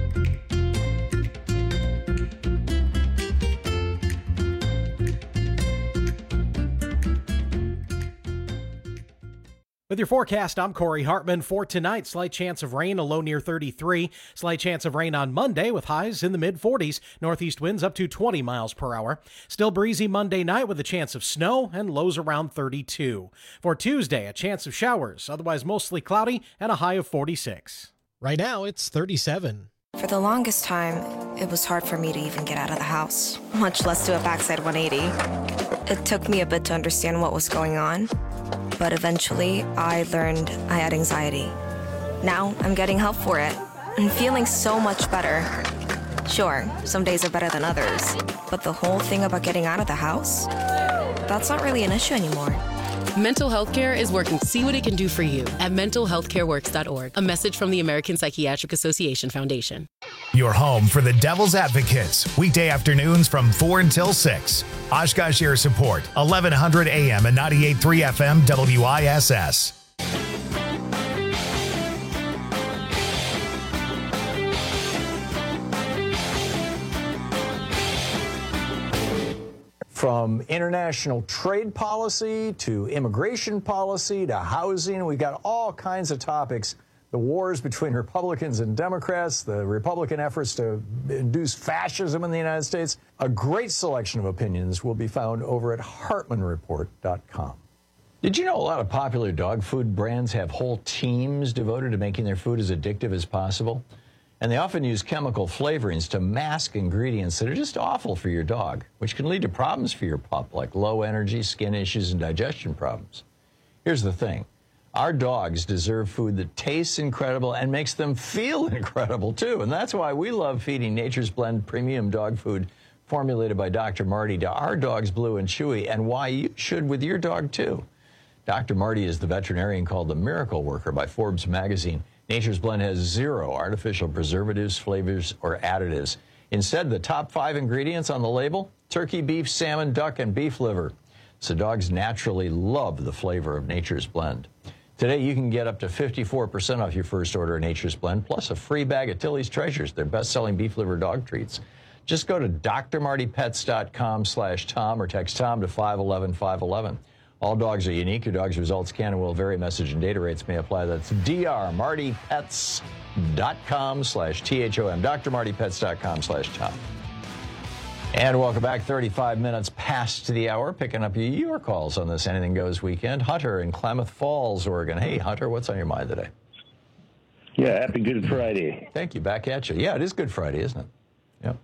With your forecast, I'm Corey Hartman. For tonight, slight chance of rain, a low near thirty-three. Slight chance of rain on Monday with highs in the mid forties. Northeast winds up to twenty miles per hour. Still breezy Monday night with a chance of snow and lows around thirty-two. For Tuesday, a chance of showers, otherwise mostly cloudy and a high of forty-six. Right now, it's thirty-seven. For the longest time, it was hard for me to even get out of the house, much less do a backside one eighty. It took me a bit to understand what was going on, but eventually I learned I had anxiety. Now I'm getting help for it and feeling so much better. Sure, some days are better than others, but the whole thing about getting out of the house, that's not really an issue anymore. Mental health care is working to see what it can do for you at mental health care works dot org. A message from the American Psychiatric Association Foundation. Your home for the Devil's Advocates. Weekday afternoons from four until six. Oshkosh Air Support, eleven hundred A M and ninety-eight point three F M W I S S. From international trade policy to immigration policy to housing, we've got all kinds of topics the wars between Republicans and Democrats, the Republican efforts to induce fascism in the United States. A great selection of opinions will be found over at Hartman Report dot com. Did you know a lot of popular dog food brands have whole teams devoted to making their food as addictive as possible? And they often use chemical flavorings to mask ingredients that are just awful for your dog, which can lead to problems for your pup, like low energy, skin issues, and digestion problems. Here's the thing. Our dogs deserve food that tastes incredible and makes them feel incredible, too. And that's why we love feeding Nature's Blend premium dog food formulated by Doctor Marty to our dogs, Blue and Chewy, and why you should with your dog, too. Doctor Marty is the veterinarian called the Miracle Worker by Forbes magazine. Nature's Blend has zero artificial preservatives, flavors, or additives. Instead, the top five ingredients on the label, turkey, beef, salmon, duck, and beef liver. So dogs naturally love the flavor of Nature's Blend. Today, you can get up to fifty-four percent off your first order of Nature's Blend, plus a free bag of Tilly's Treasures, their best-selling beef liver dog treats. Just go to D R Marty Pets dot com slash Tom or text Tom to five one one, five one one. All dogs are unique. Your dog's results can and will vary. Message and data rates may apply. That's D R Marty Pets dot com slash T H O M. D R Marty Pets dot com slash Tom. And welcome back. thirty-five minutes past the hour, picking up your calls on this Anything Goes weekend. Hunter in Klamath Falls, Oregon. Hey, Hunter, what's on your mind today? Yeah, happy Good Friday. Thank you. Back at you. Yeah, it is Good Friday, isn't it? Yep.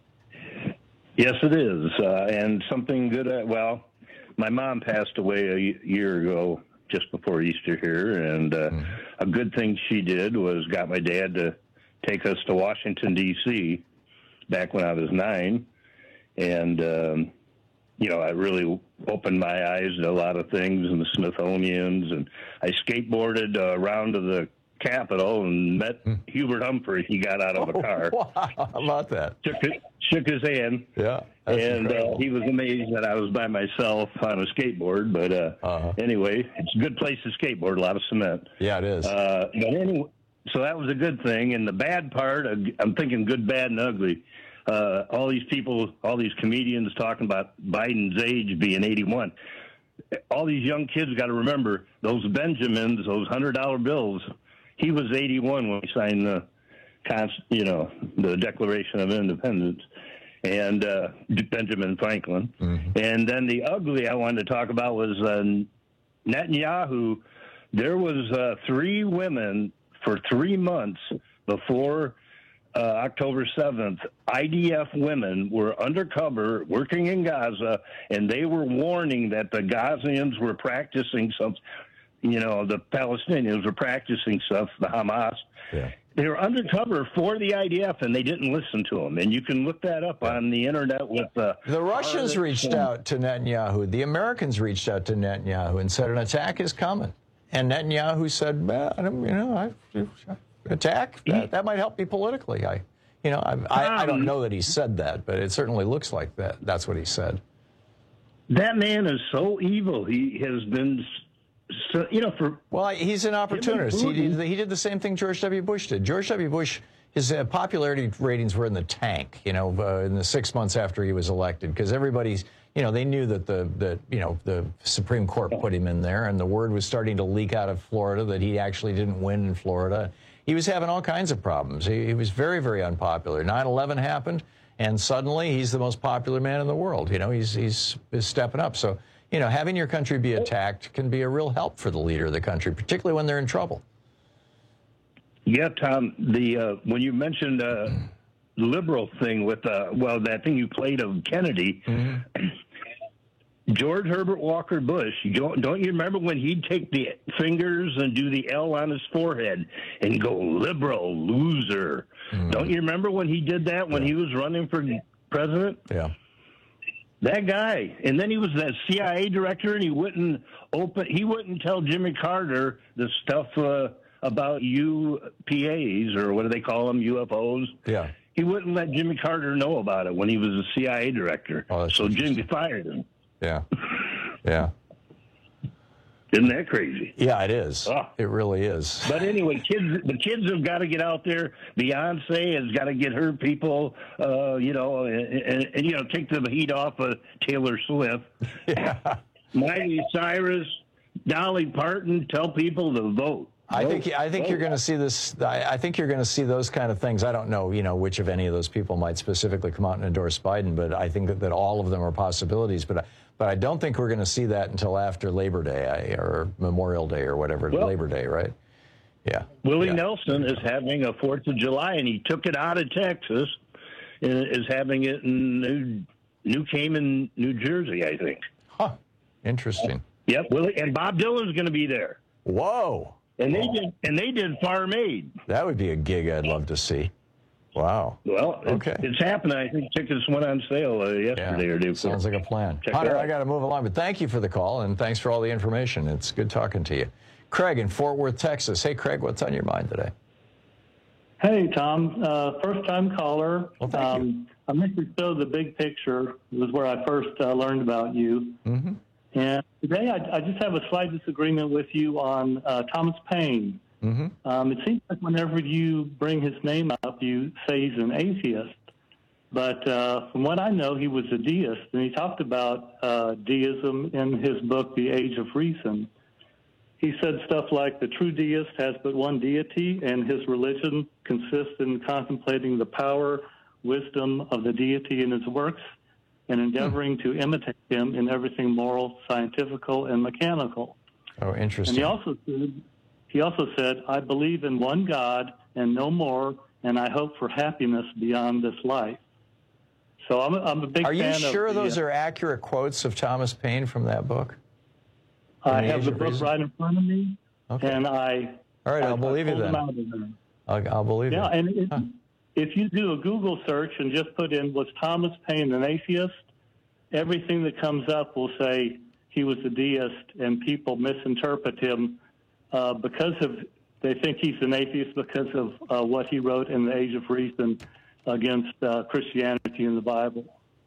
Yes, it is. Uh, and something good, uh, well, my mom passed away a year ago, just before Easter here, and uh, mm. a good thing she did was got my dad to take us to Washington, D C back when I was nine. And, um, you know, I really opened my eyes to a lot of things in the Smithsonian's, and I skateboarded uh, around to the Capitol and met mm. Hubert Humphrey. He got out of a car. Oh, wow. How about that? Shook, shook his hand. Yeah. And uh, he was amazed that I was by myself on a skateboard. But uh, uh-huh. anyway, it's a good place to skateboard, a lot of cement. Yeah, it is. Uh, but anyway, so that was a good thing. And the bad part, I'm thinking good, bad, and ugly. Uh, all these people, all these comedians talking about Biden's age being eighty-one. All these young kids got to remember those Benjamins, those one hundred dollar bills. He was eighty-one when he signed the, you know, the Declaration of Independence, and uh, Benjamin Franklin. Mm-hmm. And then the ugly I wanted to talk about was uh, Netanyahu. There was uh, three women for three months before Uh, October seventh, I D F women were undercover working in Gaza, and they were warning that the Gazans were practicing some, you know, the Palestinians were practicing stuff, the Hamas. Yeah. They were undercover for the I D F, and they didn't listen to them. And you can look that up on the internet with uh, the Russians reached out to Netanyahu. The Americans reached out to Netanyahu and said an attack is coming. And Netanyahu said, well, I don't, you know, I. Attack that, that might help me politically. I, you know, I, I, I don't know that he said that, but it certainly looks like that. That's what he said. That man is so evil. He has been, so, you know, for well, he's an opportunist. He did, he did the same thing George W. Bush did. George W. Bush, his uh, popularity ratings were in the tank. You know, uh, in the six months after he was elected, because everybody's, you know, they knew that the that you know the Supreme Court put him in there, and the word was starting to leak out of Florida that he actually didn't win in Florida. He was having all kinds of problems. He, he was very, very unpopular. nine eleven happened, and suddenly he's the most popular man in the world. You know, he's, he's, he's stepping up. So, you know, having your country be attacked can be a real help for the leader of the country, particularly when they're in trouble. Yeah, Tom, the uh, when you mentioned uh, liberal thing with, uh, well, that thing you played of Kennedy, mm-hmm. George Herbert Walker Bush, don't, don't you remember when he'd take the fingers and do the L on his forehead and go, liberal loser? Mm. Don't you remember when he did that when yeah. he was running for president? Yeah. That guy. And then he was that C I A director, and he wouldn't open, he wouldn't tell Jimmy Carter the stuff uh, about U P As, or what do they call them, U F Os? Yeah. He wouldn't let Jimmy Carter know about it when he was a C I A director. Oh, so Jimmy fired him. Yeah, yeah. Isn't that crazy? Yeah, it is. Oh. It really is. But anyway, kids, the kids have got to get out there. Beyonce has got to get her people, uh, you know, and, and, and, you know, take the heat off of Taylor Swift. Yeah. Miley Cyrus, Dolly Parton, tell people to vote. I think I think you're going to see this. I, I think you're going to see those kind of things. I don't know, you know, which of any of those people might specifically come out and endorse Biden, but I think that, that all of them are possibilities. But but I don't think we're going to see that until after Labor Day or Memorial Day or whatever. Well, Labor Day, right? Yeah. Willie yeah. Nelson is having a Fourth of July, and he took it out of Texas, and is having it in New, New Canaan, New Jersey, I think. Huh. Interesting. Yep. Willie and Bob Dylan's going to be there. Whoa. And they did, and they did Farm Aid. That would be a gig I'd love to see. Wow. Well, okay. it's, it's happening. I think tickets went on sale uh, yesterday yeah, or day. Sounds like a plan. Check Hunter, I got to move along, but thank you for the call, and thanks for all the information. It's good talking to you. Craig in Fort Worth, Texas. Hey, Craig, what's on your mind today? Hey, Tom. Uh, first-time caller. Well, thank um, you. I make you show the big picture. It was where I first uh, learned about you. Mm-hmm. And today I, I just have a slight disagreement with you on uh, Thomas Paine. Mm-hmm. Um, it seems like whenever you bring his name up, you say he's an atheist. But uh, from what I know, he was a deist, and he talked about uh, deism in his book, The Age of Reason. He said stuff like the true deist has but one deity, and his religion consists in contemplating the power, wisdom of the deity in his works, and endeavoring hmm. to imitate him in everything moral, scientifical, and mechanical. Oh, interesting. And he also said, he also said, I believe in one God and no more, and I hope for happiness beyond this life. So I'm a, I'm a big are fan you sure of the, those uh, are accurate quotes of Thomas Paine from that book? I have the book right in front of me, okay. and I... All right, I, I'll believe you then. I'll, I'll believe yeah, you. and it, huh. if you do a Google search and just put in, was Thomas Paine an atheist, everything that comes up will say he was a deist, and people misinterpret him uh, because of, they think he's an atheist because of uh, what he wrote in The Age of Reason against uh, Christianity in the Bible.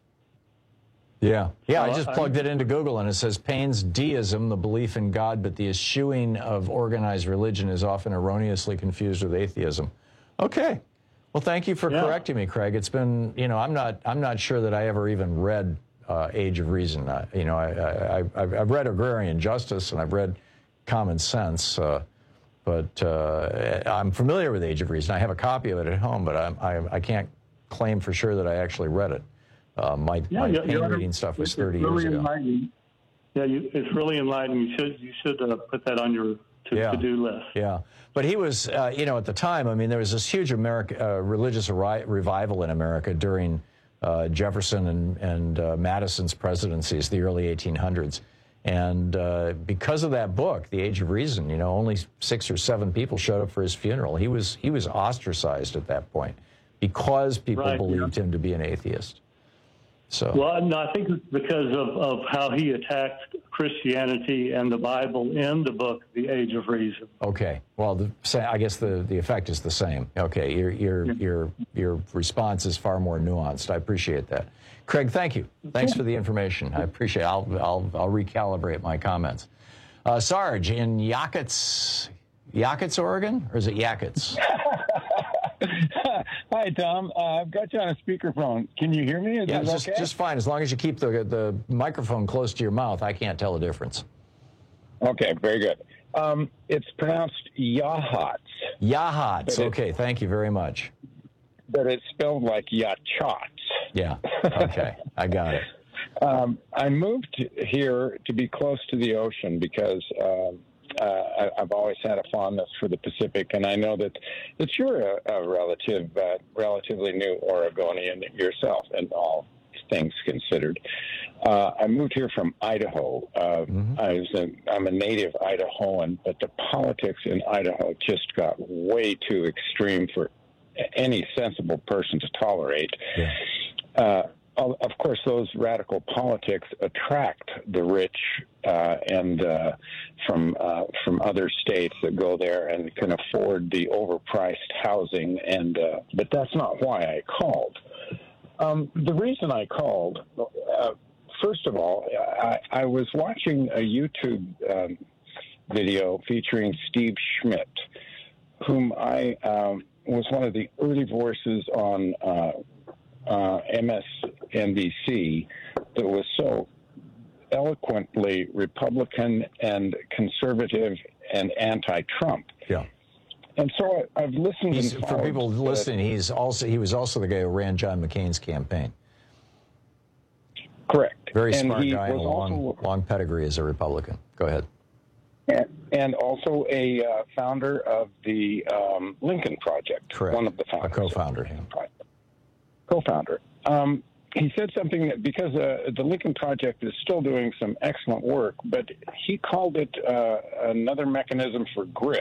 Yeah, yeah. So I just plugged I, it into Google, and it says Paine's deism, the belief in God, but the eschewing of organized religion is often erroneously confused with atheism. Okay. Well, thank you for yeah. correcting me, Craig. It's been, you know, I'm not, I'm not sure that I ever even read uh, Age of Reason. I, you know, I, I, I've, I've read Agrarian Justice, and I've read Common Sense, uh, but uh, I'm familiar with Age of Reason. I have a copy of it at home, but I'm, I, I can't claim for sure that I actually read it. Uh, my yeah, my you're, Paine you're, reading stuff was thirty really years ago. Enlightening. Yeah, you, it's really enlightening. You should you should uh, put that on your to, yeah. to-do list. Yeah, but he was, uh, you know, at the time, I mean, there was this huge America, uh, religious revival in America during uh, Jefferson and, and uh, Madison's presidencies, the early eighteen hundreds. And uh, because of that book, The Age of Reason, you know, only six or seven people showed up for his funeral. He was he was ostracized at that point because people right, believed yeah. him to be an atheist. So. Well, no, I think it's because of, of how he attacked Christianity and the Bible in the book, The Age of Reason. Okay. Well, the, I guess the, the effect is the same. Okay. Your your yeah. your your response is far more nuanced. I appreciate that. Craig, thank you. Thanks for the information. I appreciate it. I'll I'll, I'll recalibrate my comments. Uh, Sarge in Yakuts, Yakuts, Oregon, or is it Yakuts? Hi, Tom. Uh, I've got you on a speakerphone. Can you hear me? Is yeah, this just, okay? just fine. As long as you keep the the microphone close to your mouth, I can't tell the difference. Okay, very good. Um, it's pronounced Yahats. Yahats. Okay, thank you very much. But it's spelled like Yachots. Yeah. Okay, I got it. Um, I moved here to be close to the ocean because um, uh, I, I've always had a fondness for the Pacific, and I know that, that you're a, a relative, uh, relatively new Oregonian yourself, and all things considered. Uh, I moved here from Idaho. Uh, mm-hmm. I was a, I'm a native Idahoan, but the politics in Idaho just got way too extreme for any sensible person to tolerate. Yeah. Uh, of course, those radical politics attract the rich uh, and uh, from uh, from other states that go there and can afford the overpriced housing. And uh, but that's not why I called. Um, the reason I called, uh, first of all, I, I was watching a YouTube um, video featuring Steve Schmidt, whom I um, was one of the early voices on uh, uh, M S N B C that was so eloquently Republican and conservative and anti-Trump. Yeah. And so I, I've listened. He's, and for people listening, he's also he was also the guy who ran John McCain's campaign. Correct. Very and smart he guy and a was long, also, long pedigree as a Republican. Go ahead. And, and also a uh, founder of the um, Lincoln Project. Correct. One of the founders. A co-founder. Yeah. Co-founder. Um, he said something that because uh, the Lincoln Project is still doing some excellent work, but he called it uh, another mechanism for grift.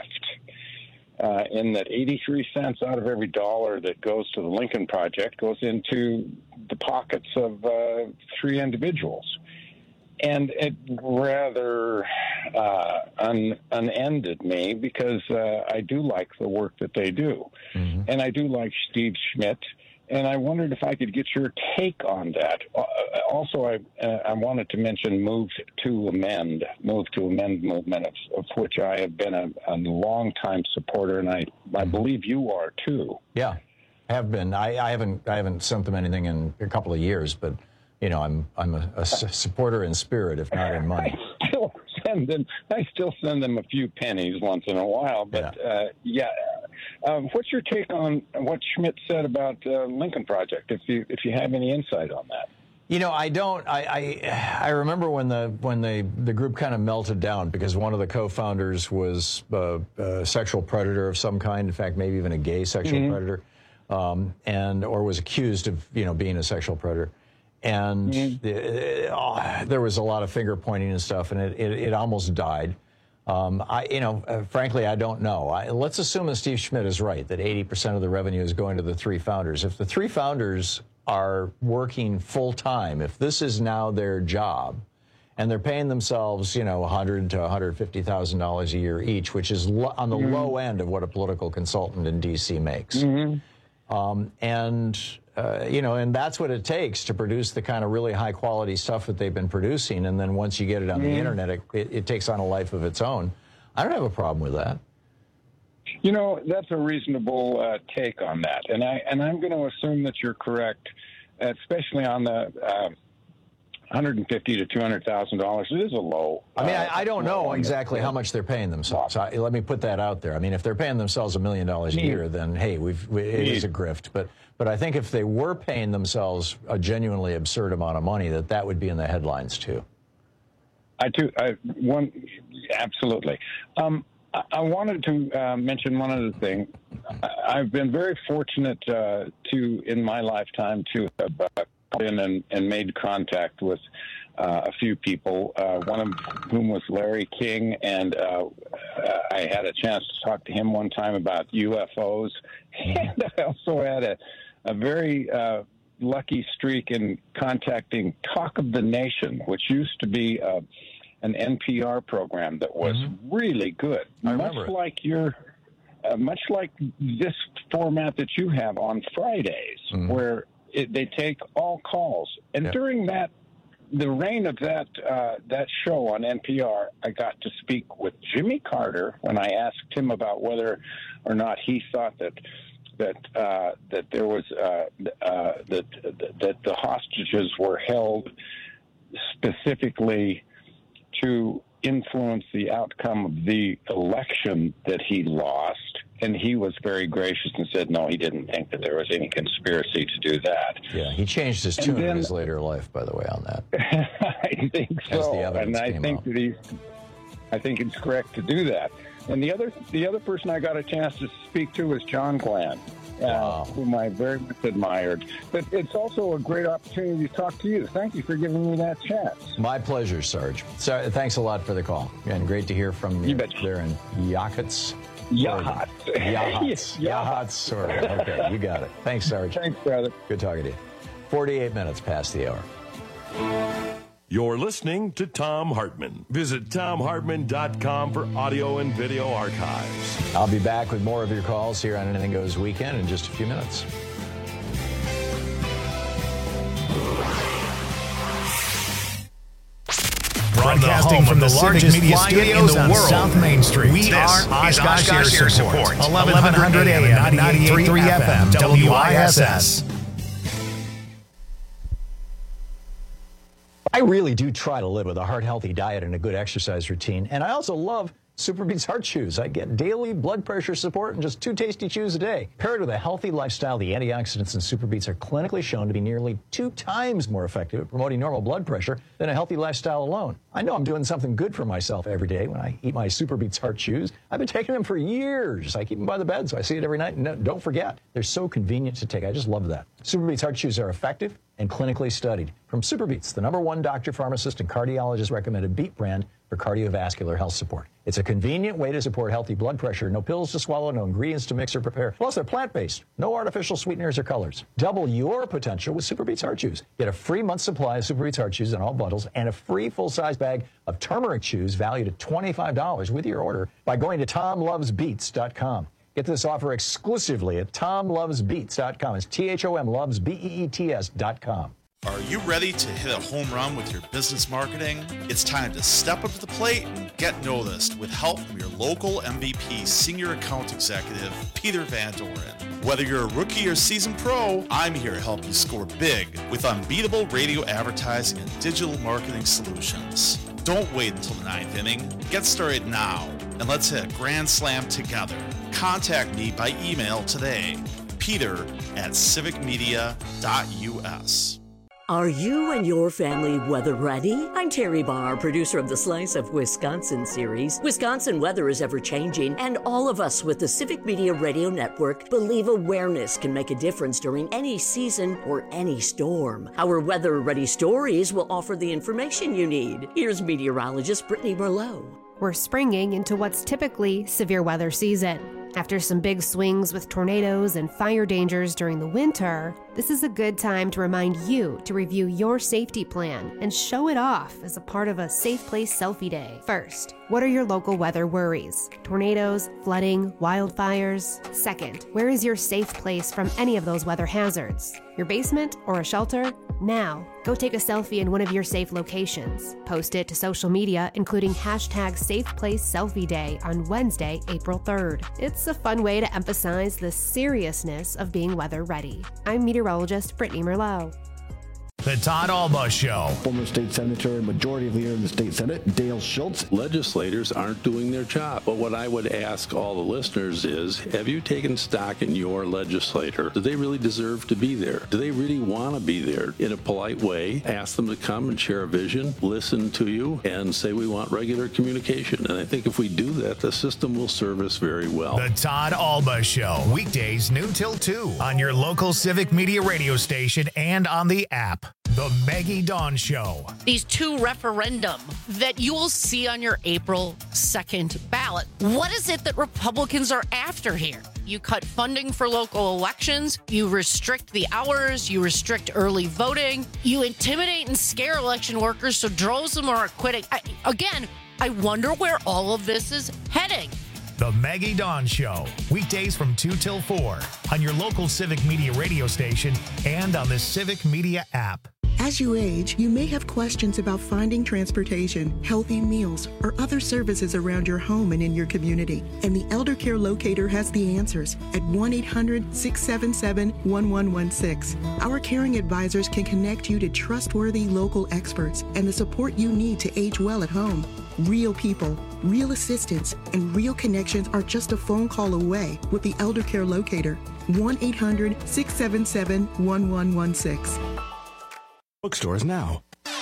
Uh, in that eighty-three cents out of every dollar that goes to the Lincoln Project goes into the pockets of uh, three individuals. And it rather uh, un- unended me because uh, I do like the work that they do. Mm-hmm. And I do like Steve Schmidt. And I wondered if I could get your take on that. Uh, also, I uh, I wanted to mention Move to Amend, Move to Amend movement, of, of which I have been a, a long-time supporter, and I, I believe you are too. Yeah, have been. I, I haven't I haven't sent them anything in a couple of years, but you know, I'm I'm a, a supporter in spirit, if not in money. I still send them. I still send them a few pennies once in a while, but yeah. Uh, yeah. Um, what's your take on what Schmidt said about uh, Lincoln Project? If you if you have any insight on that. You know, I don't. I I, I remember when the when the the group kind of melted down because one of the co-founders was uh, a sexual predator of some kind. In fact, maybe even a gay sexual mm-hmm. predator, um, and or was accused of you know being a sexual predator. And mm-hmm. it, uh, there was a lot of finger pointing and stuff, and it it, it almost died. Um, I, you know, uh, frankly, I don't know. I, let's assume that Steve Schmidt is right, that eighty percent of the revenue is going to the three founders. If the three founders are working full time, if this is now their job, and they're paying themselves, you know, one hundred thousand to one hundred fifty thousand dollars a year each, which is lo- on the mm-hmm. low end of what a political consultant in D C makes, mm-hmm. um, and uh, you know, and that's what it takes to produce the kind of really high quality stuff that they've been producing. And then once you get it on mm-hmm. the internet, it, it, it takes on a life of its own. I don't have a problem with that. You know, that's a reasonable uh, take on that, and I and I'm going to assume that you're correct, especially on the uh, one hundred fifty to two hundred thousand dollars. It is a low. I mean, uh, I, I don't know exactly how much they're paying themselves. I, let me put that out there. I mean, if they're paying themselves a million dollars a year, then hey, we've we, it is a grift. But but I think if they were paying themselves a genuinely absurd amount of money, that that would be in the headlines too. I too. I one absolutely. Um, I wanted to uh, mention one other thing. I've been very fortunate uh, to, in my lifetime, to have uh, called in and, and made contact with uh, a few people, uh, one of whom was Larry King, and uh, I had a chance to talk to him one time about U F Os. And I also had a, a very uh, lucky streak in contacting Talk of the Nation, which used to be uh, an N P R program that was mm-hmm. really good. I much remember like your, uh, much like this format that you have on Fridays, mm-hmm. where it, they take all calls. And yeah. during that, the reign of that uh, that show on N P R, I got to speak with Jimmy Carter when I asked him about whether or not he thought that that uh, that there was uh, uh, that that the hostages were held specifically to influence the outcome of the election that he lost. And he was very gracious and said, no, he didn't think that there was any conspiracy to do that. Yeah, he changed his tune then, in his later life, by the way, on that. I think so. And I think out. that he's, I think it's correct to do that. And the other, the other person I got a chance to speak to was John Glenn. Uh, wow. Whom I very much admired. But it's also a great opportunity to talk to you. Thank you for giving me that chance. My pleasure, Sarge. So, thanks a lot for the call. And great to hear from you, you bet. there in Yakutsk. Yahats. Yahats. Yahats. Okay, you got it. Thanks, Sarge. Thanks, brother. Good talking to you. forty-eight minutes past the hour. You're listening to Thom Hartmann. Visit Thom Hartmann dot com for audio and video archives. I'll be back with more of your calls here on Anything Goes Weekend in just a few minutes. Broadcasting from, from the, the largest media studios in the world, South Main Street. We this are Oshkosh Air Support. eleven hundred A M, ninety-eight point three F M, W I S S. I really do try to live with a heart-healthy diet and a good exercise routine, and I also love SuperBeets Heart Chews. I get daily blood pressure support and just two tasty chews a day. Paired with a healthy lifestyle, the antioxidants in SuperBeets are clinically shown to be nearly two times more effective at promoting normal blood pressure than a healthy lifestyle alone. I know I'm doing something good for myself every day when I eat my SuperBeets Heart Chews. I've been taking them for years. I keep them by the bed, so I see it every night. And don't forget, they're so convenient to take. I just love that. SuperBeets Heart Chews are effective and clinically studied. From SuperBeets, the number one doctor, pharmacist, and cardiologist recommended beet brand for cardiovascular health support. It's a convenient way to support healthy blood pressure. No pills to swallow, no ingredients to mix or prepare. Plus, they're plant-based. No artificial sweeteners or colors. Double your potential with SuperBeets Heart Chews. Get a free month supply of SuperBeets Heart Chews in all bundles and a free full-size bag of turmeric chews valued at twenty-five dollars with your order by going to tom loves beets dot com. Get this offer exclusively at tom loves beets dot com. It's T H O M loves B E E T S dot com. Are you ready to hit a home run with your business marketing? It's time to step up to the plate and get noticed with help from your local M V P Senior Account Executive, Peter Van Doren. Whether you're a rookie or seasoned pro, I'm here to help you score big with unbeatable radio advertising and digital marketing solutions. Don't wait until the ninth inning. Get started now, and let's hit a grand slam together. Contact me by email today, peter at civic media dot U S. Are you and your family weather ready? I'm Terry Barr, producer of the Slice of Wisconsin series. Wisconsin weather is ever changing, and all of us with the Civic Media Radio Network believe awareness can make a difference during any season or any storm. Our weather ready stories will offer the information you need. Here's meteorologist Brittany Merlot. We're springing into what's typically severe weather season. After some big swings with tornadoes and fire dangers during the winter, this is a good time to remind you to review your safety plan and show it off as a part of a Safe Place Selfie Day. First, what are your local weather worries? Tornadoes, flooding, wildfires? Second, where is your safe place from any of those weather hazards? Your basement or a shelter? Now, go take a selfie in one of your safe locations. Post it to social media, including hashtag Safe Place Selfie Day on Wednesday, April third. It's a fun way to emphasize the seriousness of being weather ready. I'm meteorologist Brittany Merlot. The Todd Alba Show. Former state senator and majority leader in the state Senate, Dale Schultz. Legislators aren't doing their job. But what I would ask all the listeners is, have you taken stock in your legislator? Do they really deserve to be there? Do they really want to be there? In a polite way, ask them to come and share a vision, listen to you, and say we want regular communication. And I think if we do that, the system will serve us very well. The Todd Alba Show. Weekdays noon till two on your local Civic Media radio station and on the app. The Maggie Dawn Show. These two referendum that you will see on your April second ballot. What is it that Republicans are after here? You cut funding for local elections. You restrict the hours. You restrict early voting. You intimidate and scare election workers so droves of them are quitting. I, again, I wonder where all of this is heading. The Maggie Dawn Show. Weekdays from two till four on your local Civic Media radio station and on the Civic Media app. As you age, you may have questions about finding transportation, healthy meals, or other services around your home and in your community. And the Elder Care Locator has the answers at one eight hundred, six seven seven, one one one six. Our caring advisors can connect you to trustworthy local experts and the support you need to age well at home. Real people, real assistance, and real connections are just a phone call away with the Elder Care Locator. one eight hundred, six seven seven, one one one six. Bookstores now.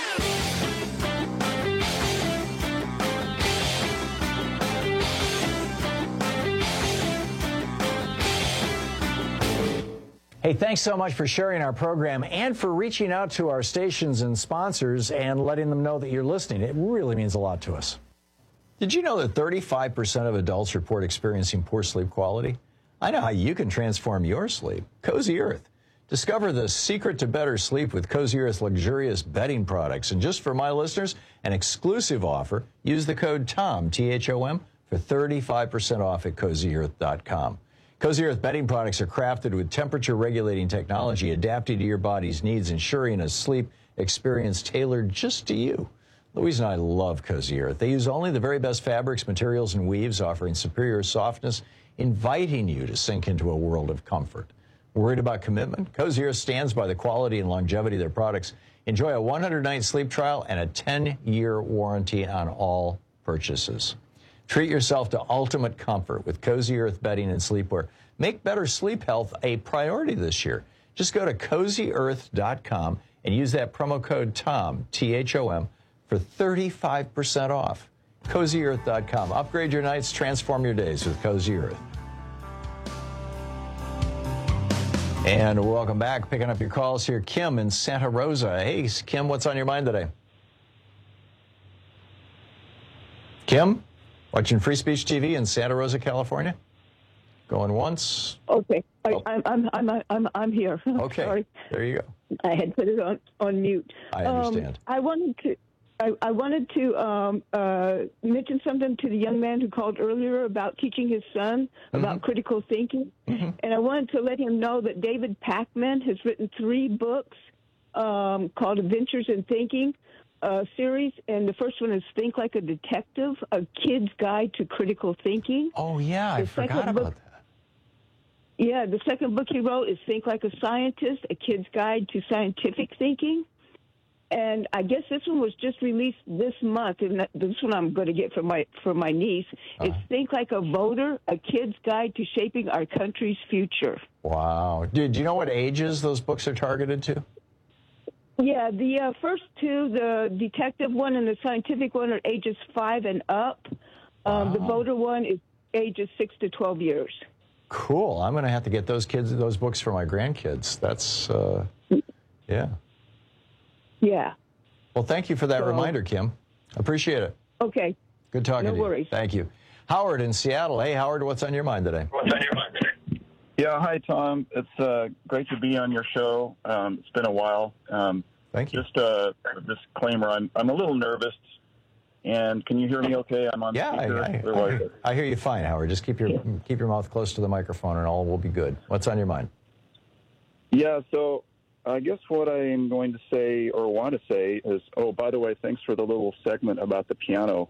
Hey, thanks so much for sharing our program and for reaching out to our stations and sponsors and letting them know that you're listening. It really means a lot to us. Did you know that thirty-five percent of adults report experiencing poor sleep quality? I know how you can transform your sleep. Cozy Earth. Discover the secret to better sleep with Cozy Earth's luxurious bedding products. And just for my listeners, an exclusive offer. Use the code TOM, T H O M, for thirty-five percent off at cozy earth dot com. Cozy Earth bedding products are crafted with temperature-regulating technology, adapting to your body's needs, ensuring a sleep experience tailored just to you. Louise and I love Cozy Earth. They use only the very best fabrics, materials, and weaves, offering superior softness, inviting you to sink into a world of comfort. Worried about commitment? Cozy Earth stands by the quality and longevity of their products. Enjoy a one hundred night sleep trial and a ten year warranty on all purchases. Treat yourself to ultimate comfort with Cozy Earth bedding and sleepwear. Make better sleep health a priority this year. Just go to cozy earth dot com and use that promo code TOM, T H O M, for thirty-five percent off. cozy earth dot com. Upgrade your nights, transform your days with Cozy Earth. And welcome back. Picking up your calls here, Kim in Santa Rosa. Hey, Kim, what's on your mind today? Kim, watching Free Speech T V in Santa Rosa, California? Going once? Okay, I, oh. I'm, I'm, I'm, I'm, I'm here. Okay, Sorry. There you go. I had put it on, on mute. I understand. Um, I wanted to... I, I wanted to um, uh, mention something to the young man who called earlier about teaching his son mm-hmm. about critical thinking. Mm-hmm. And I wanted to let him know that David Pakman has written three books um, called Adventures in Thinking uh, series. And the first one is Think Like a Detective, A Kid's Guide to Critical Thinking. Oh, yeah, I the forgot about book, that. Yeah, the second book he wrote is Think Like a Scientist, A Kid's Guide to Scientific Thinking. And I guess this one was just released this month, and this one I'm going to get from my from my niece. Uh-huh. It's Think Like a Voter, A Kid's Guide to Shaping Our Country's Future. Wow. Do, do you know what ages those books are targeted to? Yeah, the uh, first two, the detective one and the scientific one, are ages five and up. Um, wow. The voter one is ages six to twelve years. Cool. I'm going to have to get those kids those books for my grandkids. That's, uh, yeah. Yeah. Well, thank you for that so, reminder, Kim. Appreciate it. Okay. Good talking no to you. No worries. Thank you. Howard in Seattle. Hey, Howard, what's on your mind today? What's on your mind today? Yeah, hi, Tom. It's uh, great to be on your show. Um, it's been a while. Um, thank you. Just a disclaimer, I'm, I'm a little nervous. And can you hear me okay? I'm on yeah, speaker. I, I, I, I hear you fine, Howard. Just keep your yeah. keep your mouth close to the microphone and all will be good. What's on your mind? Yeah, so I guess what I am going to say or want to say is, oh, by the way, thanks for the little segment about the piano.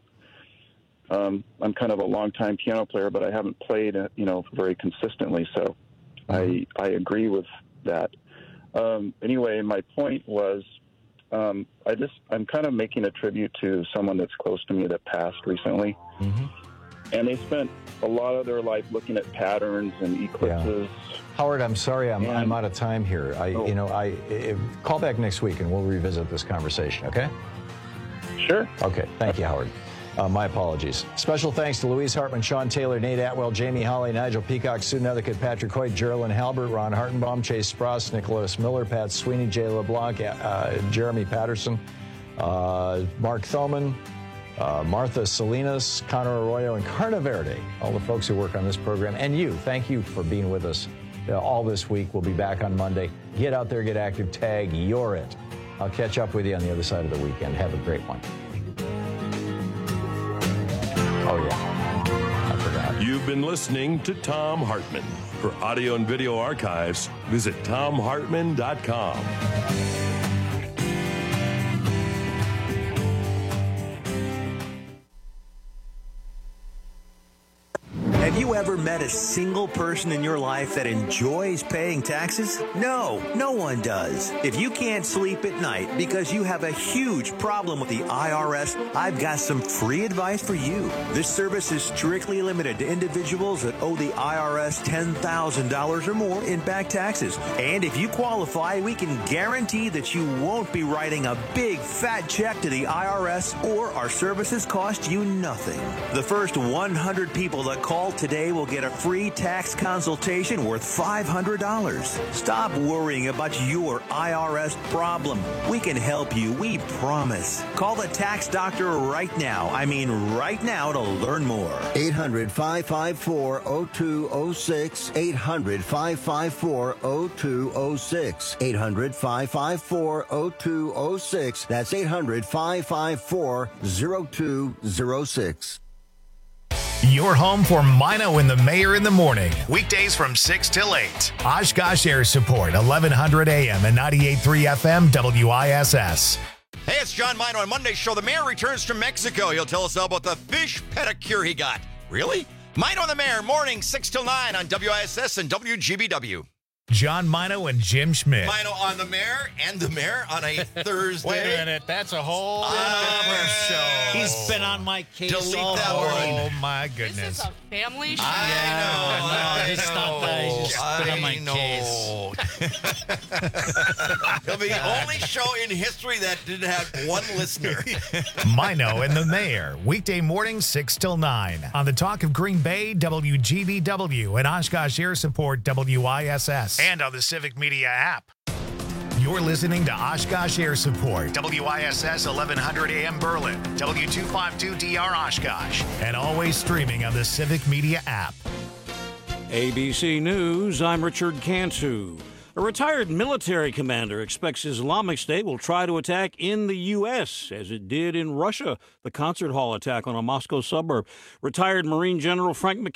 Um, I'm kind of a long-time piano player, but I haven't played, you know, very consistently, so mm-hmm. I I agree with that. Um, anyway, my point was, um, I just I'm kind of making a tribute to someone that's close to me that passed recently, mm-hmm. and they spent a lot of their life looking at patterns and eclipses. Yeah. Howard, I'm sorry, I'm, I'm out of time here. I, oh. you know, I if, call back next week and we'll revisit this conversation. Okay? Sure. Okay. Thank you, Howard. Uh, my apologies. Special thanks to Louise Hartman, Sean Taylor, Nate Atwell, Jamie Holly, Nigel Peacock, Sue Nethercutt, Patrick Hoyt, Geraldine Halbert, Ron Hartenbaum, Chase Spross, Nicholas Miller, Pat Sweeney, Jay LeBlanc, uh, Jeremy Patterson, uh, Mark Thoman, uh, Martha Salinas, Connor Arroyo, and Carna Verde, all the folks who work on this program. And you, thank you for being with us uh, all this week. We'll be back on Monday. Get out there, get active, tag, you're it. I'll catch up with you on the other side of the weekend. Have a great one. Oh, yeah. I forgot. You've been listening to Thom Hartmann. For audio and video archives, visit Thom Hartmann dot com. Have you ever met a single person in your life that enjoys paying taxes? No, no one does. If you can't sleep at night because you have a huge problem with the I R S, I've got some free advice for you. This service is strictly limited to individuals that owe the I R S ten thousand dollars or more in back taxes. And if you qualify, we can guarantee that you won't be writing a big fat check to the I R S, or our services cost you nothing. The first one hundred people that call today will get a free tax consultation worth five hundred dollars. Stop worrying about your I R S problem. We can help you, we promise. Call the tax doctor right now. I mean right now to learn more. eight hundred, five five four, zero two zero six. eight hundred, five five four, zero two zero six. eight hundred, five five four, zero two zero six. That's eight hundred, five five four, zero two zero six. Your home for Mino and the Mayor in the morning. Weekdays from six till eight. Oshkosh Air Support, eleven hundred A M and ninety-eight point three F M W I S S. Hey, it's John Mino on Monday's show. The Mayor returns from Mexico. He'll tell us all about the fish pedicure he got. Really? Mino and the Mayor, morning six till nine on W I S S and W G B W. John Mino and Jim Schmidt. Mino on the mayor and the mayor on a Thursday. Wait a minute, that's a whole other show. He's been on my case Delete all that morning. Oh, my goodness. This is a family show. I know. No, I it's know. not that. He's just been on my I know. case. It'll be the only show in history that didn't have one listener. Mino and the Mayor, weekday mornings six till nine. On the Talk of Green Bay, W G B W, and Oshkosh Air Support, W I S S. And on the Civic Media app. You're listening to Oshkosh Air Support, W I S S eleven hundred A M Berlin, W two fifty-two D R Oshkosh, and always streaming on the Civic Media app. A B C News, I'm Richard Cantu. A retired military commander expects Islamic State will try to attack in the U S as it did in Russia, the concert hall attack on a Moscow suburb. Retired Marine General Frank